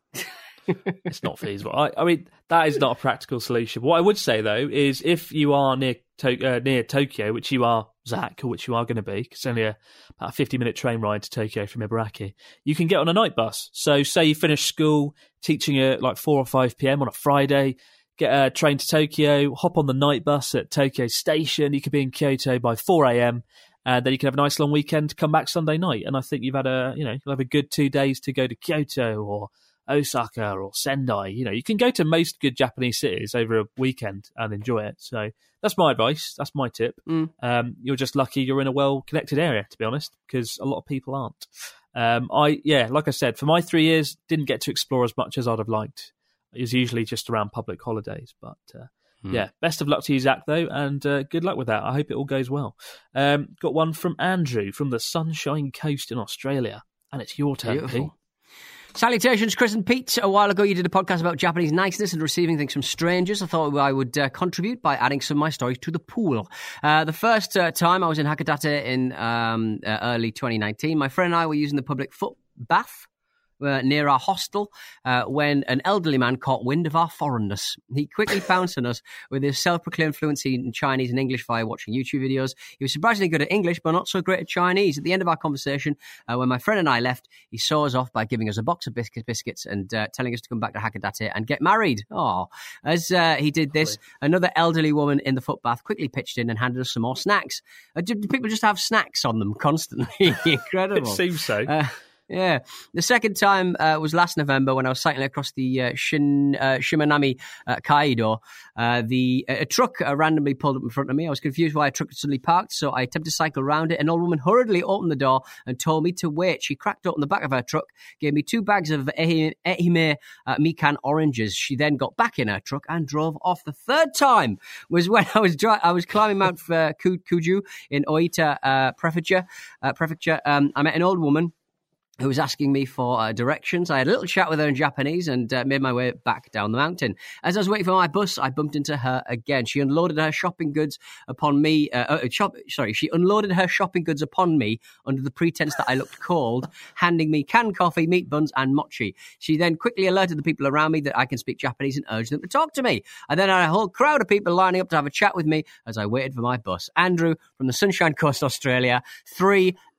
It's not feasible. I, I mean, that is not a practical solution. What I would say though is, if you are near to, uh, near Tokyo, which you are, Zach, or which you are going to be, because it's only a, about a fifty-minute train ride to Tokyo from Ibaraki, you can get on a night bus. So, say you finish school teaching at like four or five p.m. on a Friday, get a train to Tokyo, hop on the night bus at Tokyo Station. You could be in Kyoto by four a.m. and then you can have a nice long weekend, come back Sunday night. And I think you've had a, you know, you'll have a good two days to go to Kyoto or Osaka or Sendai. You know, you can go to most good Japanese cities over a weekend and enjoy it. So that's my advice. That's my tip. Mm. Um, you're just lucky you're in a well-connected area, to be honest, because a lot of people aren't. Um, I, yeah, like I said, for my three years, didn't get to explore as much as I'd have liked. It was usually just around public holidays, but uh, Mm. yeah, best of luck to you, Zach, though, and uh, good luck with that. I hope it all goes well. Um, got one from Andrew from the Sunshine Coast in Australia, and it's your turn, Pete. Beautiful. Salutations, Chris and Pete. A while ago, you did a podcast about Japanese niceness and receiving things from strangers. I thought I would uh, contribute by adding some of my stories to the pool. Uh, the first uh, time I was in Hakodate in um, uh, early twenty nineteen, my friend and I were using the public foot bath Uh, near our hostel uh, when an elderly man caught wind of our foreignness. He quickly pounced on us with his self-proclaimed fluency in Chinese and English via watching YouTube videos. He was surprisingly good at English, but not so great at Chinese. At the end of our conversation, uh, when my friend and I left, he saw us off by giving us a box of biscuit, biscuits and uh, telling us to come back to Hakodate and get married. Oh, as uh, he did this, another elderly woman in the footbath quickly pitched in and handed us some more snacks. Uh, do, do people just have snacks on them constantly? Incredible. It seems so. Uh, Yeah. The second time uh, was last November when I was cycling across the uh, Shin, uh, Shimanami uh, Kaido. Uh, the a truck uh, randomly pulled up in front of me. I was confused why a truck had suddenly parked, so I attempted to cycle around it. An old woman hurriedly opened the door and told me to wait. She cracked open the back of her truck, gave me two bags of Ehime, Ehime uh, Mikan oranges. She then got back in her truck and drove off. The third time was when I was dri- I was climbing Mount uh, Kuju in Oita uh, Prefecture. Uh, prefecture. Um, I met an old woman who was asking me for uh, directions. I had a little chat with her in Japanese and uh, made my way back down the mountain. As I was waiting for my bus, I bumped into her again. She unloaded her shopping goods upon me. Uh, uh, shop, sorry, she unloaded her shopping goods upon me under the pretense that I looked cold, handing me canned coffee, meat buns, and mochi. She then quickly alerted the people around me that I can speak Japanese and urged them to talk to me. I then had a whole crowd of people lining up to have a chat with me as I waited for my bus. Andrew from the Sunshine Coast, Australia. Three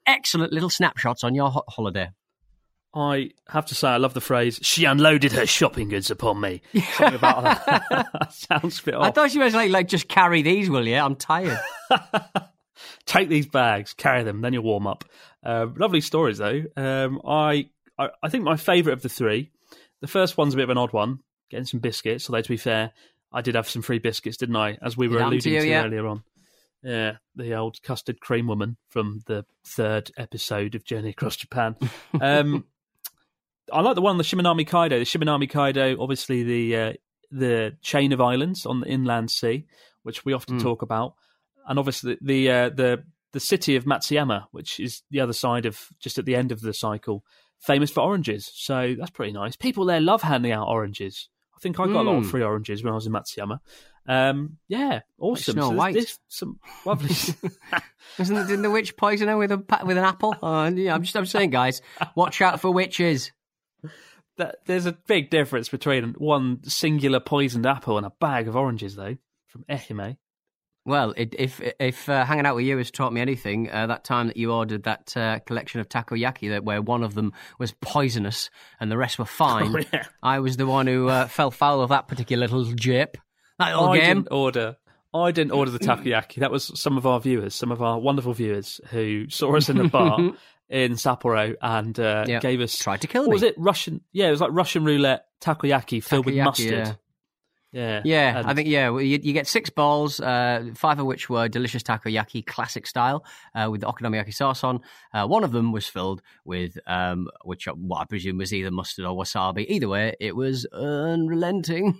excellent little snapshots on your ho- holiday. I have to say, I love the phrase, she unloaded her shopping goods upon me. Something about that. Sounds a bit off. I thought she was like, like, just carry these, will you? I'm tired. Take these bags, carry them, then you'll warm up. Uh, lovely stories, though. Um, I, I I think my favourite of the three, the first one's a bit of an odd one, getting some biscuits, although to be fair, I did have some free biscuits, didn't I, as we were Did alluding to, you, to yeah. earlier on. Yeah, the old custard cream woman from the third episode of Journey Across Japan. Um I like the one on the Shimanami Kaido. The Shimanami Kaido, obviously the uh, the chain of islands on the inland sea, which we often Mm. talk about, and obviously the uh, the the city of Matsuyama, which is the other side of just at the end of the cycle, famous for oranges. So that's pretty nice. People there love handing out oranges. I think I got a lot of Mm. free oranges when I was in Matsuyama. Um, yeah, awesome. Snow So there's- White. there's some lovely. Isn't didn't the witch poison her with a pa- with an apple? Oh, yeah, I'm just I'm saying, guys, watch out for witches. That, there's a big difference between one singular poisoned apple and a bag of oranges, though, from Ehime. Well, it, if if uh, hanging out with you has taught me anything, uh, that time that you ordered that uh, collection of takoyaki that where one of them was poisonous and the rest were fine, Oh, yeah. I was the one who uh, fell foul of that particular little jip. That little I game. didn't order. I didn't order the takoyaki. That was some of our viewers, some of our wonderful viewers who saw us in a bar in Sapporo and uh, Yeah. gave us Tried to kill what me. was it? Russian? Yeah, it was like Russian roulette takoyaki filled with Takoyaki, mustard. yeah. Yeah, Yeah, And I think, yeah, well, you, you get six balls, uh, five of which were delicious takoyaki, classic style, uh, with the okonomiyaki sauce on. Uh, one of them was filled with, um, which what I presume was either mustard or wasabi. Either way, it was unrelenting.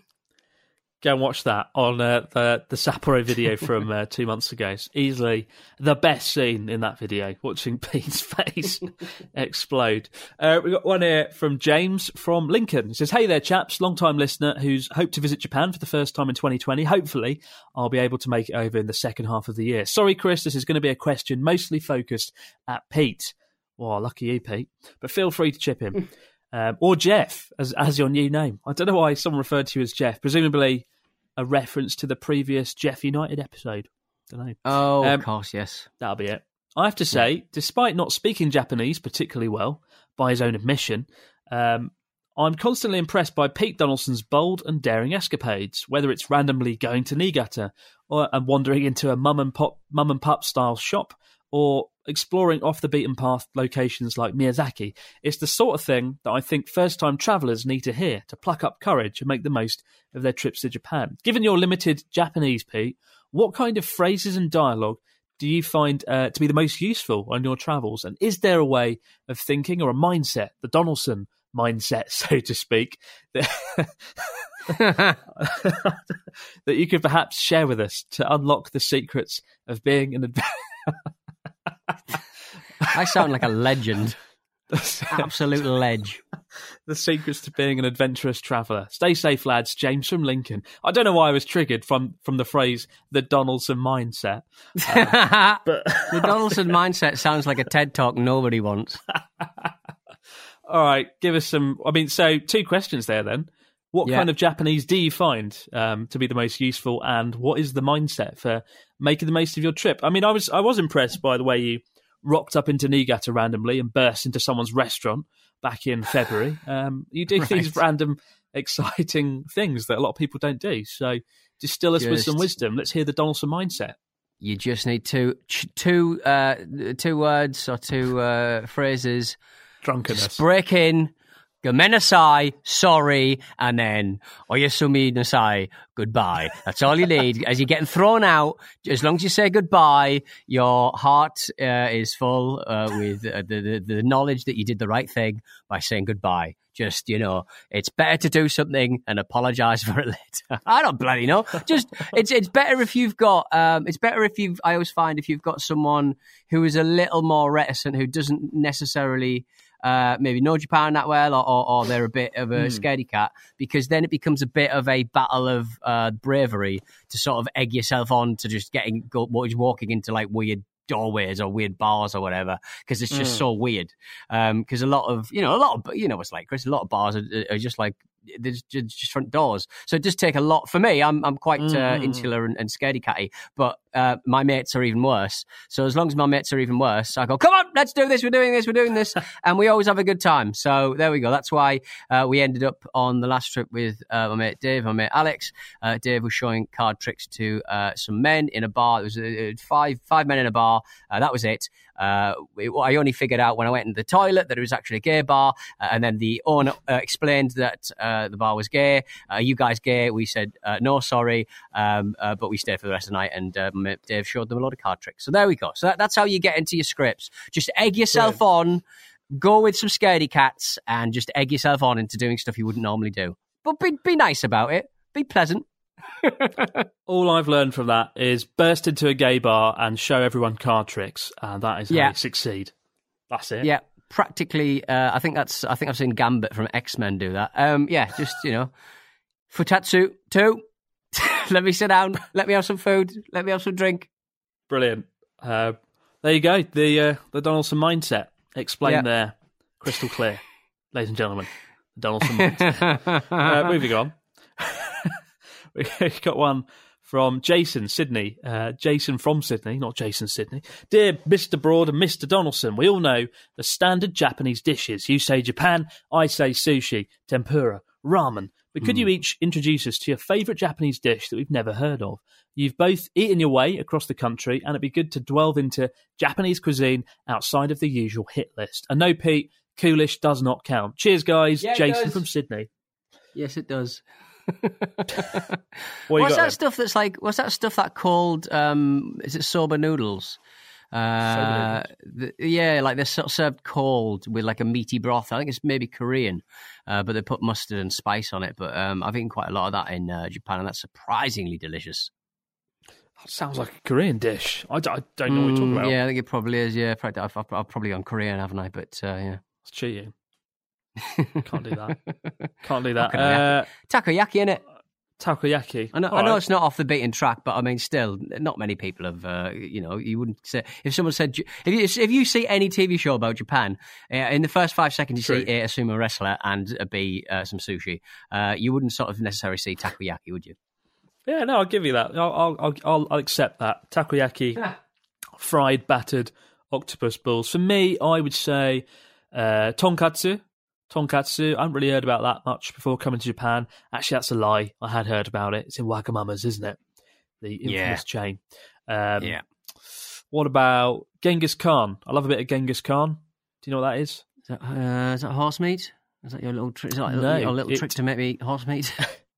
go and watch that on uh, the the Sapporo video from uh, two months ago. It's easily the best scene in that video, watching Pete's face explode. Uh, we got one here from James from Lincoln. He says, "Hey there, chaps, long-time listener who's hoped to visit Japan for the first time in twenty twenty. Hopefully, I'll be able to make it over in the second half of the year. Sorry, Chris, this is going to be a question mostly focused at Pete. Well, lucky you, Pete. But feel free to chip in." Um, or Jeff, as as your new name. I don't know why someone referred to you as Jeff. Presumably a reference to the previous Jeff United episode. Don't know. Oh, Um, of course, yes. That'll be it. I have to say, despite not speaking Japanese particularly well, by his own admission, um, I'm constantly impressed by Pete Donaldson's bold and daring escapades, whether it's randomly going to Niigata or and wandering into a mum and pop, mum and pup style shop, or exploring off the beaten path locations like Miyazaki. It's the sort of thing that I think first-time travellers need to hear to pluck up courage and make the most of their trips to Japan. Given your limited Japanese, Pete, what kind of phrases and dialogue do you find uh, to be the most useful on your travels? And is there a way of thinking or a mindset, the Donaldson mindset, so to speak, that, that you could perhaps share with us to unlock the secrets of being an adventurer? I sound like a legend. Absolute ledge. The secrets to being an adventurous traveller. Stay safe, lads. James from Lincoln. I don't know why I was triggered from, from the phrase, the Donaldson mindset. Um, but The Donaldson mindset sounds like a TED Talk nobody wants. All right, give us some... I mean, so two questions there then. What Yeah. kind of Japanese do you find um, to be the most useful, and what is the mindset for making the most of your trip? I mean, I was I was impressed by the way you rocked up into Niigata randomly and burst into someone's restaurant back in February. Um, you do Right. these random, exciting things that a lot of people don't do. So distill us with some Just- wisdom. Let's hear the Donaldson mindset. You just need two, ch- two, uh, two words or two uh, phrases. Drunkenness. Just break in, gomenasai, sorry, and then oyasumi nasai, goodbye. That's all you need. As you're getting thrown out, as long as you say goodbye, your heart uh, is full uh, with uh, the, the the knowledge that you did the right thing by saying goodbye. Just, you know, it's better to do something and apologise for it later. I don't bloody know. Just, it's it's better if you've got, um, it's better if you've, I always find if you've got someone who is a little more reticent, who doesn't necessarily uh, maybe know Japan that well, or, or, or they're a bit of a Mm. scaredy cat, because then it becomes a bit of a battle of uh, bravery to sort of egg yourself on to just getting, go, walking into like weird doorways or weird bars or whatever, because it's just Mm. so weird. Because um, a lot of, you know, a lot of, you know, it's like, Chris, a lot of bars are, are just like, there's just, just front doors. So it does take a lot. For me, I'm I'm quite uh, Mm. insular and, and scaredy catty, but uh, my mates are even worse. So as long as my mates are even worse, I go, come on, let's do this. We're doing this. We're doing this. And we always have a good time. So there we go. That's why uh, we ended up on the last trip with uh, my mate Dave, my mate Alex. Uh, Dave was showing card tricks to uh, some men in a bar. There was uh, five five men in a bar. Uh, that was it. Uh, it. I only figured out when I went into the toilet that it was actually a gay bar. Uh, and then the owner uh, explained that uh, the bar was gay. Uh, you guys gay? We said, uh, no, sorry. Um, uh, but we stayed for the rest of the night, and uh, my mate Dave showed them a lot of card tricks. So there we go. So that, that's how you get into your scripts. Just egg yourself Brilliant. on, go with some scaredy cats, and just egg yourself on into doing stuff you wouldn't normally do. But be, be nice about it. Be pleasant. All I've learned from that is burst into a gay bar and show everyone card tricks, and that is how yeah. you succeed. That's it. Yeah, practically. Uh, I think that's. I think I've seen Gambit from X-Men do that. Um, yeah, just you know, Futatsu two. Let me sit down. Let me have some food. Let me have some drink. Brilliant. Uh, there you go. The uh, the Donaldson mindset explained yeah. there, crystal clear, ladies and gentlemen. The Donaldson mindset. uh, moving on. We got one from Jason, Sydney. Uh, Jason from Sydney, not Jason Sydney. Dear Mister Broad and Mister Donaldson, we all know the standard Japanese dishes. You say Japan, I say sushi, tempura, ramen. But could mm. you each introduce us to your favourite Japanese dish that we've never heard of? You've both eaten your way across the country, and it'd be good to delve into Japanese cuisine outside of the usual hit list. And no, Pete, Coolish does not count. Cheers, guys. Yeah, Jason from Sydney. Yes, it does. what what's that then? stuff that's like? What's that stuff that called? Um, is it soba noodles? Uh, the, yeah, like they're sort of served cold with like a meaty broth. I think it's maybe Korean, uh, but they put mustard and spice on it. But um, I've eaten quite a lot of that in uh, Japan, and that's surprisingly delicious. That sounds like a Korean dish. I, d- I don't know mm, what you're talking about. Yeah, I think it probably is. Yeah, I've, I've, I've probably gone Korean, haven't I? But uh, yeah, it's cheating. Can't do that. Can't do that. Uh, takoyaki, innit? Takoyaki. I know, All I know right. it's not off the beaten track, but I mean, still, not many people have. Uh, you know, you wouldn't say if someone said if you if you see any T V show about Japan, uh, in the first five seconds you True. see A, a sumo wrestler and a B, uh, some sushi. Uh, you wouldn't sort of necessarily see takoyaki, would you? Yeah, no, I'll give you that. I'll I'll I'll, I'll accept that. Takoyaki, fried battered octopus balls. For me, I would say uh, tonkatsu. Tonkatsu, I haven't really heard about that much before coming to Japan. Actually, that's a lie. I had heard about it. It's in Wagamama's, isn't it? The infamous yeah. chain. Um, yeah. What about Genghis Khan? I love a bit of Genghis Khan. Do you know what that is? Is that, uh, is that horse meat? Is that your little trick? Is that no, your little it... trick to make me eat horse meat?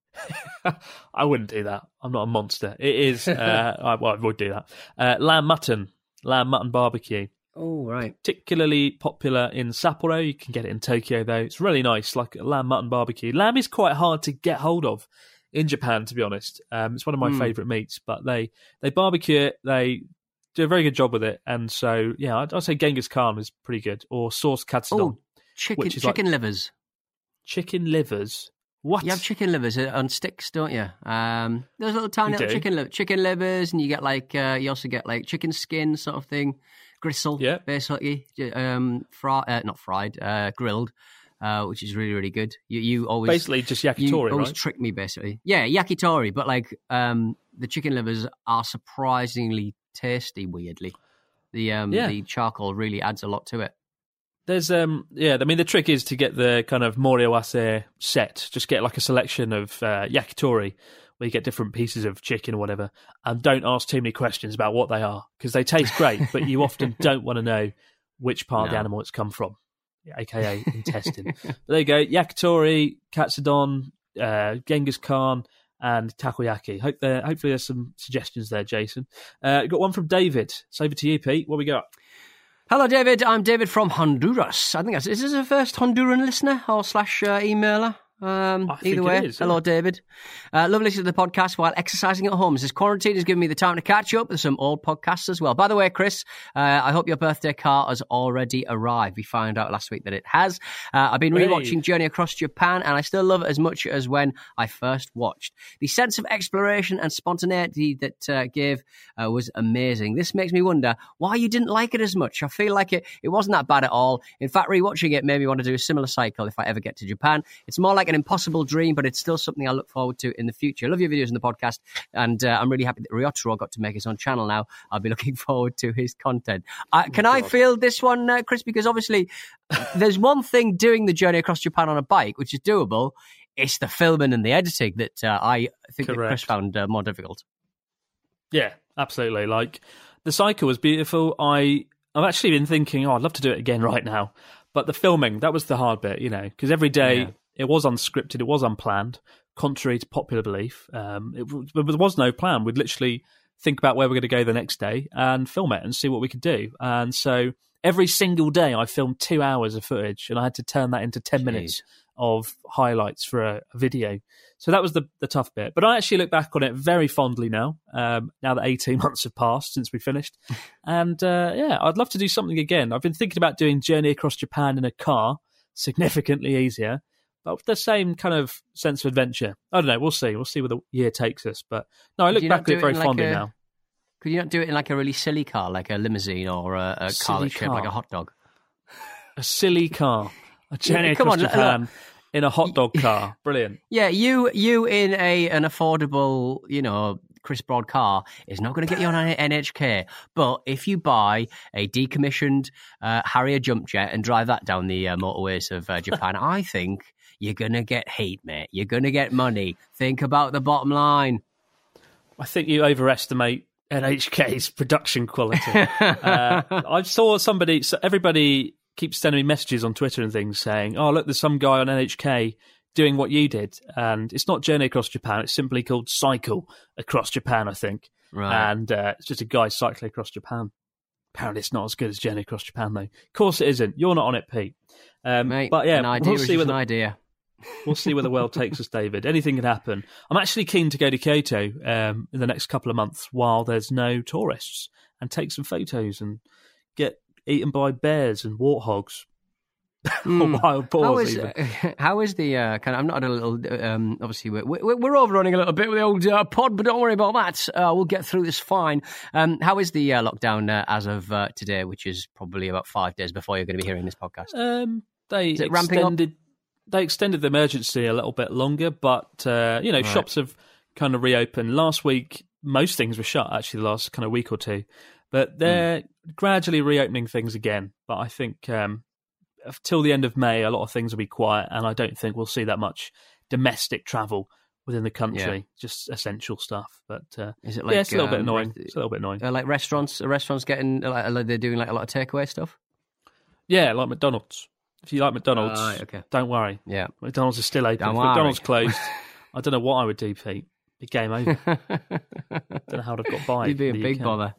I wouldn't do that. I'm not a monster. It is. Uh, I, well, I would do that. Uh, lamb mutton, lamb mutton barbecue. Oh, right. Particularly popular in Sapporo. You can get it in Tokyo, though. It's really nice, like a lamb mutton barbecue. Lamb is quite hard to get hold of in Japan, to be honest. Um, it's one of my mm. favourite meats, but they, they barbecue it. They do a very good job with it. And so, yeah, I'd, I'd say Genghis Khan is pretty good. Or sauce katsudon. Oh, chicken, which is chicken like, livers. Chicken livers? What? You have chicken livers on sticks, don't you? Um, there's little tiny You little do? chicken li- chicken livers, and you get like uh, you also get like chicken skin sort of thing, gristle, Yeah. basically, um, fry, uh, not fried, uh, grilled, uh, which is really really good. You you always Basically just yakitori, you always right? trick me basically. Yeah, yakitori, but like um, the chicken livers are surprisingly tasty. Weirdly, the um, Yeah. the charcoal really adds a lot to it. There's, um, yeah, I mean, the trick is to get the kind of moriawase set. Just get like a selection of uh, yakitori where you get different pieces of chicken or whatever, and don't ask too many questions about what they are because they taste great, but you often don't want to know which part of the No. animal it's come from, aka intestine. But there you go, yakitori, katsudon, uh, Genghis Khan, and takoyaki. Hope there, hopefully there's some suggestions there, Jason. Uh, got one from David. It's over to you, Pete. What we got? Hello, David. I'm David from Honduras. I think that's, is this a first Honduran listener or slash uh, emailer? Um, I think either way, it is, yeah. hello, David. Uh, love listening to the podcast while exercising at home. This quarantine has given me the time to catch up with some old podcasts as well. By the way, Chris, uh, I hope your birthday car has already arrived. We found out last week that it has. Uh, I've been rewatching Hey. Journey Across Japan, and I still love it as much as when I first watched. The sense of exploration and spontaneity that uh, gave uh, was amazing. This makes me wonder why you didn't like it as much. I feel like it, it wasn't that bad at all. In fact, rewatching it made me want to do a similar cycle if I ever get to Japan. It's more like like an impossible dream, but it's still something I look forward to in the future. I love your videos and the podcast, and uh, I'm really happy that Ryotaro got to make his own channel now. I'll be looking forward to his content. Uh, can oh, I feel this one, uh, Chris? Because obviously there's one thing doing the journey across Japan on a bike, which is doable. It's the filming and the editing that uh, I think that Chris found uh, more difficult. Yeah, absolutely. Like, the cycle was beautiful. I, I've actually been thinking, oh, I'd love to do it again right now. But the filming, that was the hard bit, you know, because every day yeah. it was unscripted, it was unplanned, contrary to popular belief. Um, it, there was no plan. We'd literally think about where we're going to go the next day and film it and see what we could do. And so every single day I filmed two hours of footage, and I had to turn that into ten Jeez. minutes of highlights for a, a video. So that was the, the tough bit. But I actually look back on it very fondly now, um, now that eighteen months have passed since we finished. And uh, yeah, I'd love to do something again. I've been thinking about doing Journey Across Japan in a car, significantly easier, but with the same kind of sense of adventure. I don't know, we'll see. We'll see where the year takes us. But no, I look back at it very fondly like a, now. Could you not do it in like a really silly car, like a limousine or a, a car that's shaped like a hot dog? A silly car. A Journey Across on, Japan look. in a hot dog car. Brilliant. Yeah, you you in a an affordable, you know, Chris Broad car is not going to get you on N H K. But if you buy a decommissioned uh, Harrier jump jet and drive that down the uh, motorways of uh, Japan, I think you're going to get heat, mate. You're going to get money. Think about the bottom line. I think you overestimate N H K's production quality. uh, I saw somebody, so everybody keeps sending me messages on Twitter and things saying, oh, look, there's some guy on N H K doing what you did. And it's not Journey Across Japan. It's simply called Cycle Across Japan, I think. Right. And uh, it's just a guy cycling across Japan. Apparently it's not as good as Journey Across Japan, though. Of course it isn't. You're not on it, Pete. Um, Mate, but yeah, an idea we'll is see just whether, an idea. We'll see where the world takes us, David. Anything can happen. I'm actually keen to go to Kyoto um, in the next couple of months while there's no tourists and take some photos and get eaten by bears and warthogs. Mm. Wild boars. How is, even. Uh, how is the uh, kind of? I'm not a little. Um, obviously, we're, we're we're overrunning a little bit with the old uh, pod, but don't worry about that. Uh, we'll get through this fine. Um, how is the uh, lockdown uh, as of uh, today, which is probably about five days before you're going to be hearing this podcast? Um, they is it ramping up? extended. They extended the emergency a little bit longer, but uh, you know, right. shops have kind of reopened. Last week, most things were shut. Actually, the last kind of week or two, but they're mm. gradually reopening things again. But I think. Um, Till the end of May, a lot of things will be quiet, and I don't think we'll see that much domestic travel within the country. Yeah. Just essential stuff. But uh, is it like, yeah, it's a little um, bit annoying. It's a little bit annoying. Uh, like restaurants, are restaurants getting like are they doing like a lot of takeaway stuff? Yeah, like McDonald's. If you like McDonald's, uh, okay. don't worry. Yeah, McDonald's is still open. Don't if worry. McDonald's closed, I don't know what I would do, Pete. Be game over. Don't know how I'd have got by. You'd be a big bother.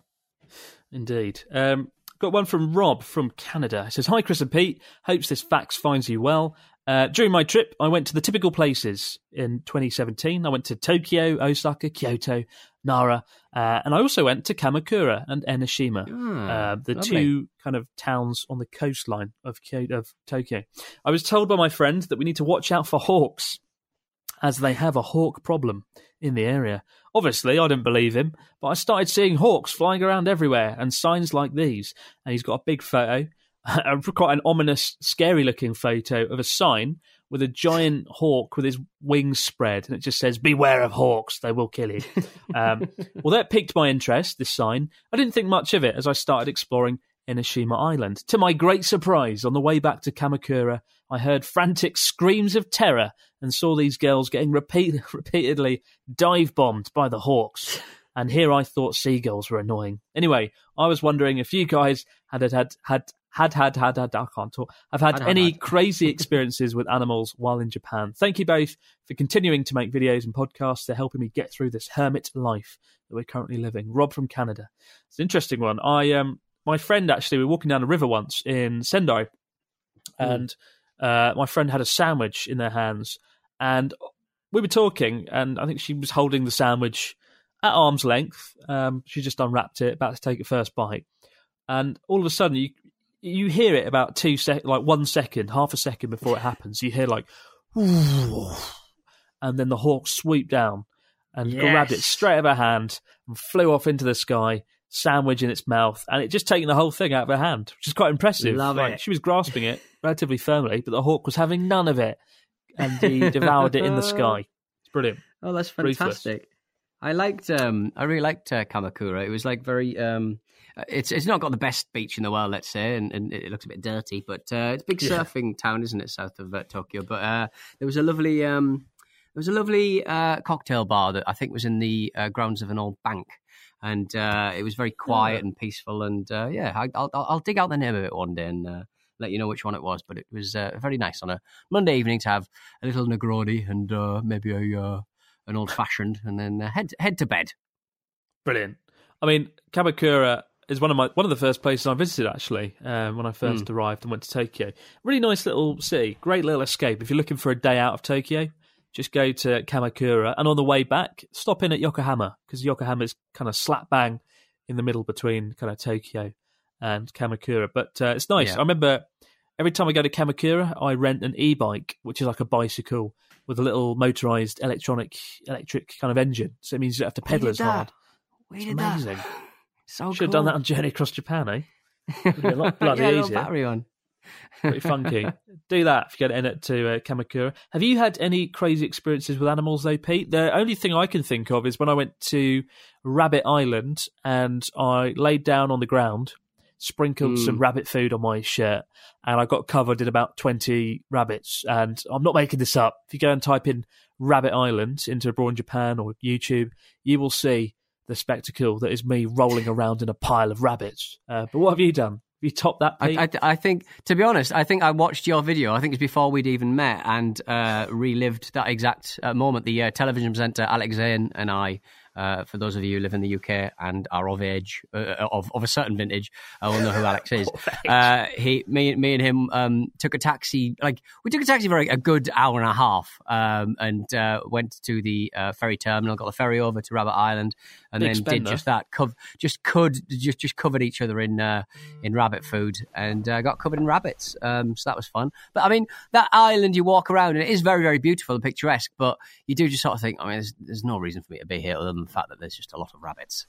Indeed. Um, Got one from Rob from Canada. It says, hi, Chris and Pete. Hopes this fax finds you well. Uh, during my trip, I went to the typical places in twenty seventeen. I went to Tokyo, Osaka, Kyoto, Nara, uh, and I also went to Kamakura and Enoshima, mm, uh, the lovely. two kind of towns on the coastline of, Kyoto, of Tokyo. I was told by my friend that we need to watch out for hawks, as they have a hawk problem in the area. Obviously, I didn't believe him, but I started seeing hawks flying around everywhere and signs like these. And he's got a big photo, quite an ominous, scary-looking photo of a sign with a giant hawk with his wings spread, and it just says, beware of hawks, they will kill you. um, well, that piqued my interest, this sign. I didn't think much of it as I started exploring Enoshima Island. To my great surprise, on the way back to Kamakura, I heard frantic screams of terror and saw these girls getting repeat, repeatedly dive-bombed by the hawks. And here I thought seagulls were annoying. Anyway, I was wondering if you guys had had had had had had had, had I can't talk. I've had had, any had. crazy experiences with animals while in Japan. Thank you both for continuing to make videos and podcasts. They're helping me get through this hermit life that we're currently living. Rob from Canada. It's an interesting one. I um my friend actually we were walking down a river once in Sendai, mm. and uh, my friend had a sandwich in their hands, and we were talking, and I think she was holding the sandwich at arm's length. Um, she just unwrapped it, about to take a first bite, and all of a sudden you you hear it about two sec, like one second, half a second before it happens. You hear like, and then the hawk swooped down and yes. grabbed it straight out of her hand and flew off into the sky, sandwich in its mouth, and it just taken the whole thing out of her hand, which is quite impressive. Love like, it. She was grasping it relatively firmly, but the hawk was having none of it. and he devoured it in the sky. It's brilliant. Oh, that's fantastic. Ruthless. I liked, um, I really liked uh, Kamakura. It was like very, um, it's it's not got the best beach in the world, let's say, and, and it looks a bit dirty, but uh, it's a big yeah. surfing town, isn't it, south of uh, Tokyo? But uh, there was a lovely, um, there was a lovely uh, cocktail bar that I think was in the uh, grounds of an old bank, and uh, it was very quiet oh. and peaceful. And uh, yeah, I, I'll I'll dig out the name of it one day and uh, let you know which one it was. But it was uh, very nice on a Monday evening to have a little Negroni and uh, maybe a. Uh, an old-fashioned, and then uh, head head to bed. Brilliant. I mean, Kamakura is one of my one of the first places I visited, actually, um, when I first mm. arrived and went to Tokyo. Really nice little city, great little escape. If you're looking for a day out of Tokyo, just go to Kamakura, and on the way back, stop in at Yokohama, because Yokohama is kind of slap bang in the middle between kind of Tokyo and Kamakura. But uh, it's nice. Yeah. I remember every time I go to Kamakura, I rent an e-bike, which is like a bicycle with a little motorised electronic, electric kind of engine. So it means you don't have to pedal as hard. We it's did amazing. That. So Should cool. have done that on Journey Across Japan, eh? Would be a lot bloody yeah, easier. Battery on. Pretty funky. Do that if you get in it to uh, Kamakura. Have you had any crazy experiences with animals, though, Pete? The only thing I can think of is when I went to Rabbit Island and I laid down on the ground, sprinkled mm. some rabbit food on my shirt, and I got covered in about twenty rabbits. And I'm not making this up. If you go and type in Rabbit Island into Abroad in Japan or YouTube, you will see the spectacle that is me rolling around in a pile of rabbits. Uh, but what have you done? Have you topped that, Pete? I, I, I think, to be honest, I think I watched your video. I think it's before we'd even met, and uh, relived that exact uh, moment. The uh, television presenter Alex Zane and I, uh, for those of you who live in the U K and are of age, uh, of, of a certain vintage, uh, will know who Alex is. Uh, he, me, me and him um, took a taxi, like, we took a taxi for a, a good hour and a half, um, and uh, went to the uh, ferry terminal, got the ferry over to Rabbit Island, and Big then spender. did just that. Cov- just could, just just covered each other in uh, in rabbit food, and uh, got covered in rabbits. Um, so that was fun. But I mean, that island, you walk around, and it is very, very beautiful and picturesque, but you do just sort of think, I mean, there's, there's no reason for me to be here other than the fact that there's just a lot of rabbits.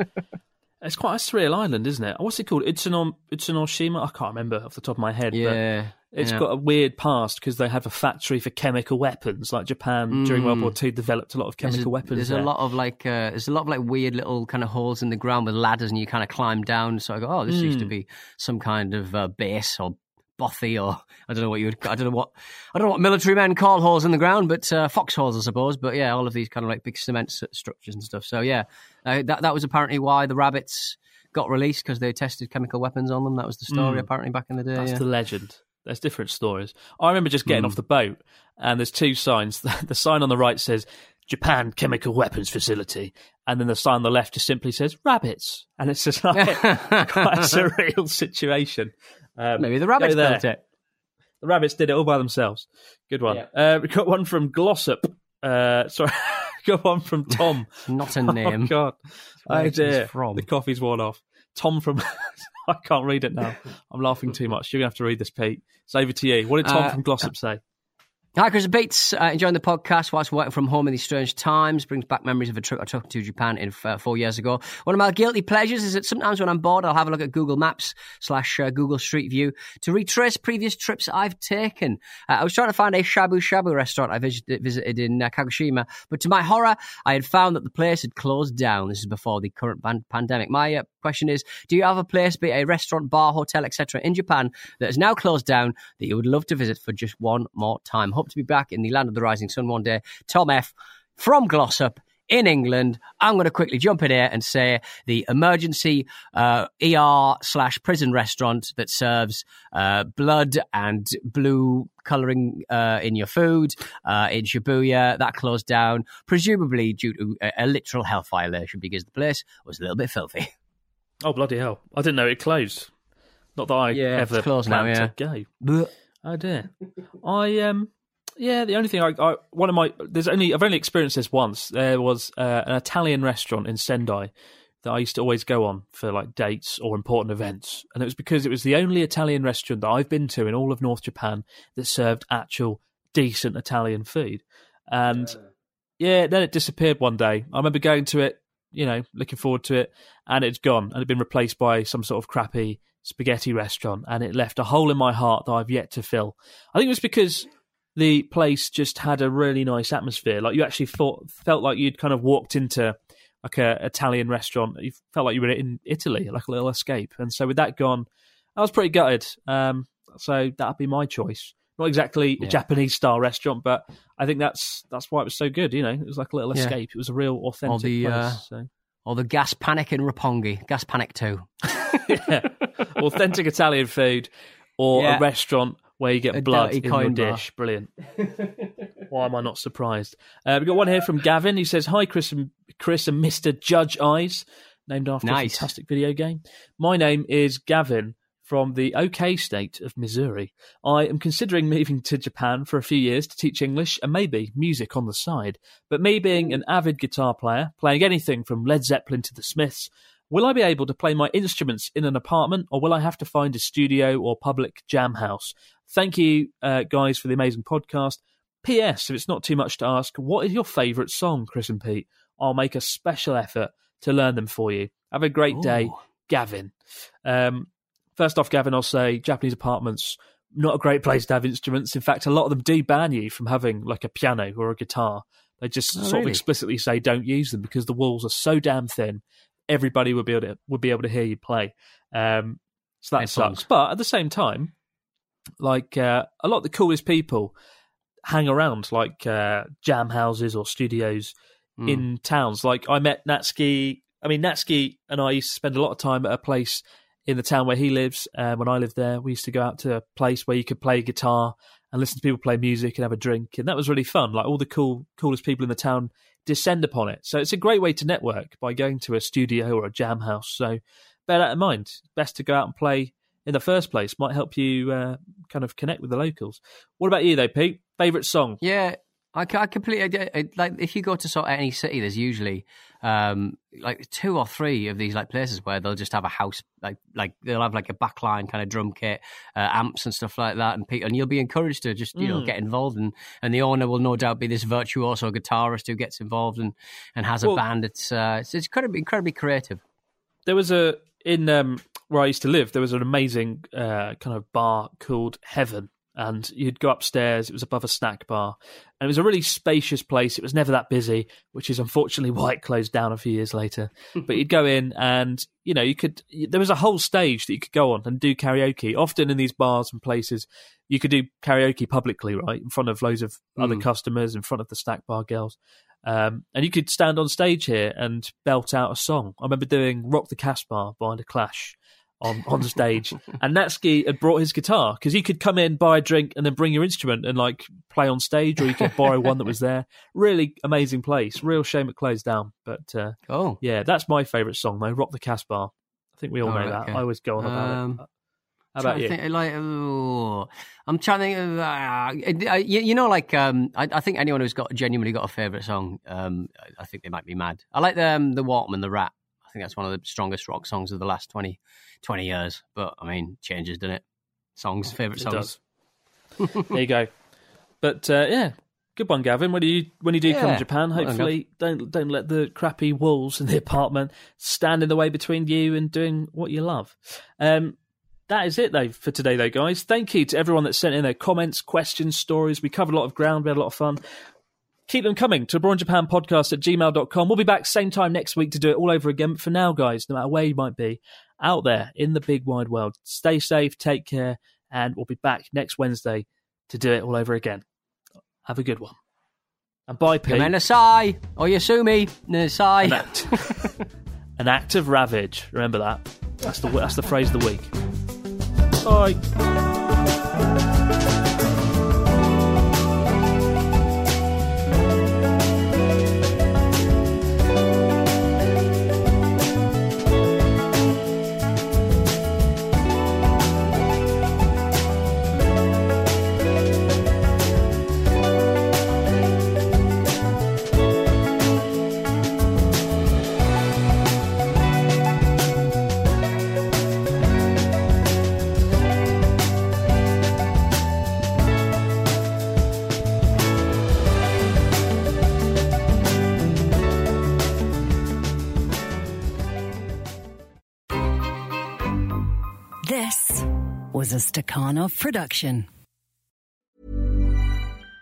It's quite a surreal island, isn't it? What's it called? Utsuno, Utsunoshima? I can't remember off the top of my head. Yeah. But it's yeah. got a weird past because they have a factory for chemical weapons. Like Japan mm. during World War Two developed a lot of chemical there's a, weapons. There's there. a lot of like uh, there's a lot of like weird little kind of holes in the ground with ladders, and you kind of climb down. So I go, oh, this mm. used to be some kind of uh, base or bothy, or I don't know what you would, I don't know what, I don't know what military men call holes in the ground, but uh, foxholes, I suppose. But yeah, all of these kind of like big cement structures and stuff. So yeah, uh, that that was apparently why the rabbits got released, because they tested chemical weapons on them. That was the story mm. apparently back in the day. That's yeah. the legend. There's different stories. I remember just getting mm. off the boat, and there's two signs. The sign on the right says Japan Chemical Weapons Facility, and then the sign on the left just simply says rabbits, and it's just like quite a surreal situation. Um, Maybe the rabbits built it. The rabbits did it all by themselves. Good one. Yeah. Uh, we got one from Glossop. Uh, sorry, got one from Tom. Not a name. Oh God, oh dear. From? The coffee's worn off. Tom from. I can't read it now. I'm laughing too much. You're gonna have to read this, Pete. It's over to you. What did Tom uh, from Glossop say? Hi, Chris and Beats. Uh, enjoying the podcast whilst working from home in these strange times. Brings back memories of a trip I took to Japan in uh, four years ago. One of my guilty pleasures is that sometimes when I'm bored, I'll have a look at Google Maps slash uh, Google Street View to retrace previous trips I've taken. Uh, I was trying to find a shabu shabu restaurant I visited, visited in uh, Kagoshima, but to my horror, I had found that the place had closed down. This is before the current ban- pandemic. My uh, question is, do you have a place, be it a restaurant, bar, hotel, et cetera, in Japan that has now closed down that you would love to visit for just one more time? Hope to be back in the land of the rising sun one day. Tom F. from Glossop in England. I'm going to quickly jump in here and say the emergency uh, E R slash prison restaurant that serves uh, blood and blue colouring uh, in your food uh, in Shibuya, that closed down, presumably due to a, a literal health violation because the place was a little bit filthy. Oh, bloody hell. I didn't know it closed. Not that I yeah, ever it's closed now, yeah. to go. Oh, dear. I, um... Yeah, the only thing I, I one of my there's only I've only experienced this once. There was uh, an Italian restaurant in Sendai that I used to always go on for like dates or important events, and it was because it was the only Italian restaurant that I've been to in all of North Japan that served actual decent Italian food. And yeah, yeah then it disappeared one day. I remember going to it, you know, looking forward to it, and it's gone and it'd been replaced by some sort of crappy spaghetti restaurant, and it left a hole in my heart that I've yet to fill. I think it was because the place just had a really nice atmosphere. Like you actually thought, felt like you'd kind of walked into like a Italian restaurant. You felt like you were in Italy, like a little escape. And so with that gone, I was pretty gutted. Um, so that'd be my choice. Not exactly a Yeah. Japanese style restaurant, but I think that's that's why it was so good. You know, it was like a little Yeah. escape. It was a real authentic Or the, place. uh, So. Or the Gas Panic in Roppongi. Gas Panic two. Yeah. Authentic Italian food, or Yeah. a restaurant where you get A blood dirty in your coin bar. dish. Brilliant. Why am I not surprised? Uh, we've got one here from Gavin. He says, "Hi, Chris and Chris and Mister Judge Eyes," named after Nice. a fantastic video game. My name is Gavin from the OK state of Missouri. I am considering moving to Japan for a few years to teach English and maybe music on the side. But me being an avid guitar player, playing anything from Led Zeppelin to the Smiths, will I be able to play my instruments in an apartment, or will I have to find a studio or public jam house? Thank you, uh, guys, for the amazing podcast. P S. If it's not too much to ask, what is your favourite song, Chris and Pete? I'll make a special effort to learn them for you. Have a great day, Ooh. Gavin. Um, First off, Gavin, I'll say Japanese apartments, not a great place to have instruments. In fact, a lot of them do ban you from having like a piano or a guitar. They just Oh, sort of really? explicitly say don't use them because the walls are so damn thin. Everybody would be able to would be able to hear you play. Um, so that Headphones. sucks. But at the same time, like uh, a lot of the coolest people hang around like uh, jam houses or studios Mm. in towns. Like I met Natsuki. I mean, Natsuki and I used to spend a lot of time at a place in the town where he lives. Uh, when I lived there, we used to go out to a place where you could play guitar and listen to people play music and have a drink, and that was really fun. Like all the cool, coolest people in the town descend upon it. So it's a great way to network by going to a studio or a jam house. So bear that in mind. Best to go out and play in the first place. Might help you uh, kind of connect with the locals. What about you, though, Pete? Favorite song? Yeah, I, I completely I, I- like. If you go to sort of any city, there's usually um, like two or three of these like places where they'll just have a house, like like they'll have like a backline kind of drum kit, uh, amps and stuff like that, and pe- and you'll be encouraged to just you know Mm. get involved, and and the owner will no doubt be this virtuoso guitarist who gets involved and and has a Well- band. It's uh, it's, it's incredibly incredibly creative. There was a in um, where I used to live. There was an amazing uh, kind of bar called Heaven, and you'd go upstairs. It was above a snack bar, and it was a really spacious place. It was never that busy, which is unfortunately why it closed down a few years later. But you'd go in, and you know you could. There was a whole stage that you could go on and do karaoke. Often in these bars and places, you could do karaoke publicly, right, in front of loads of other Mm. customers, in front of the snack bar girls. Um, and you could stand on stage here and belt out a song. I remember doing Rock the Casbah by The Clash on, on stage. And Natsuki had brought his guitar because you could come in, buy a drink, and then bring your instrument and like play on stage, or you could borrow one that was there. Really amazing place. Real shame it closed down. But uh, Oh, yeah, that's my favourite song, though, Rock the Casbah. I think we all Oh, know right, that. okay. I always go on about Um, it. How about Trying to you? think, like, oh, I'm trying to think of, uh, you, you know, like, um, I, I think anyone who's got genuinely got a favourite song, um, I, I think they might be mad. I like the, um, the Waterman, the Rat. I think that's one of the strongest rock songs of the last twenty, twenty years. But, I mean, changes, doesn't it? Songs, favourite It songs. does. There you go. But uh, yeah, good one, Gavin. When you when you do come Yeah. to Japan, Well done, hopefully don't don't let the crappy walls in the apartment stand in the way between you and doing what you love. Um, that is it though for today, though, guys. Thank you to everyone that sent in their comments, questions, stories. We covered a lot of ground. We had a lot of fun. Keep them coming to Abroad in Japan podcast at gmail dot com. We'll be back same time next week to do it all over again. But for now, guys, no matter where you might be out there in the big wide world, stay safe, take care, and we'll be back next Wednesday to do it all over again. Have a good one. And bye, Pete. Gomen nasai, oyasumi, nasai. An act, an act of ravage. Remember that. That's the that's the phrase of the week. Bye. This was a Stakhanov production.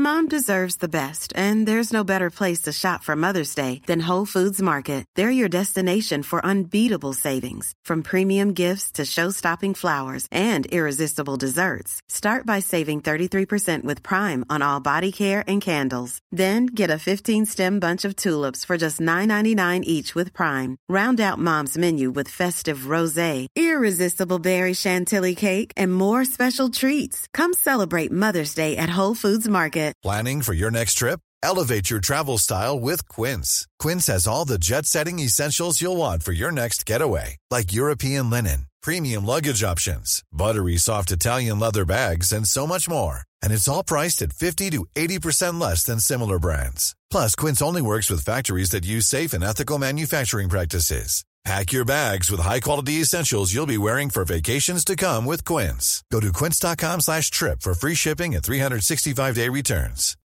Mom deserves the best, and there's no better place to shop for Mother's Day than Whole Foods Market. They're your destination for unbeatable savings, from premium gifts to show-stopping flowers and irresistible desserts. Start by saving thirty-three percent with Prime on all body care and candles. Then get a fifteen-stem bunch of tulips for just nine ninety-nine each with Prime. Round out Mom's menu with festive rosé, irresistible berry chantilly cake, and more special treats. Come celebrate Mother's Day at Whole Foods Market. Planning for your next trip? Elevate your travel style with Quince. Quince has all the jet-setting essentials you'll want for your next getaway, like European linen, premium luggage options, buttery soft Italian leather bags, and so much more. And it's all priced at fifty to eighty percent less than similar brands. Plus, Quince only works with factories that use safe and ethical manufacturing practices. Pack your bags with high-quality essentials you'll be wearing for vacations to come with Quince. Go to quince.com slash trip for free shipping and three sixty-five day returns.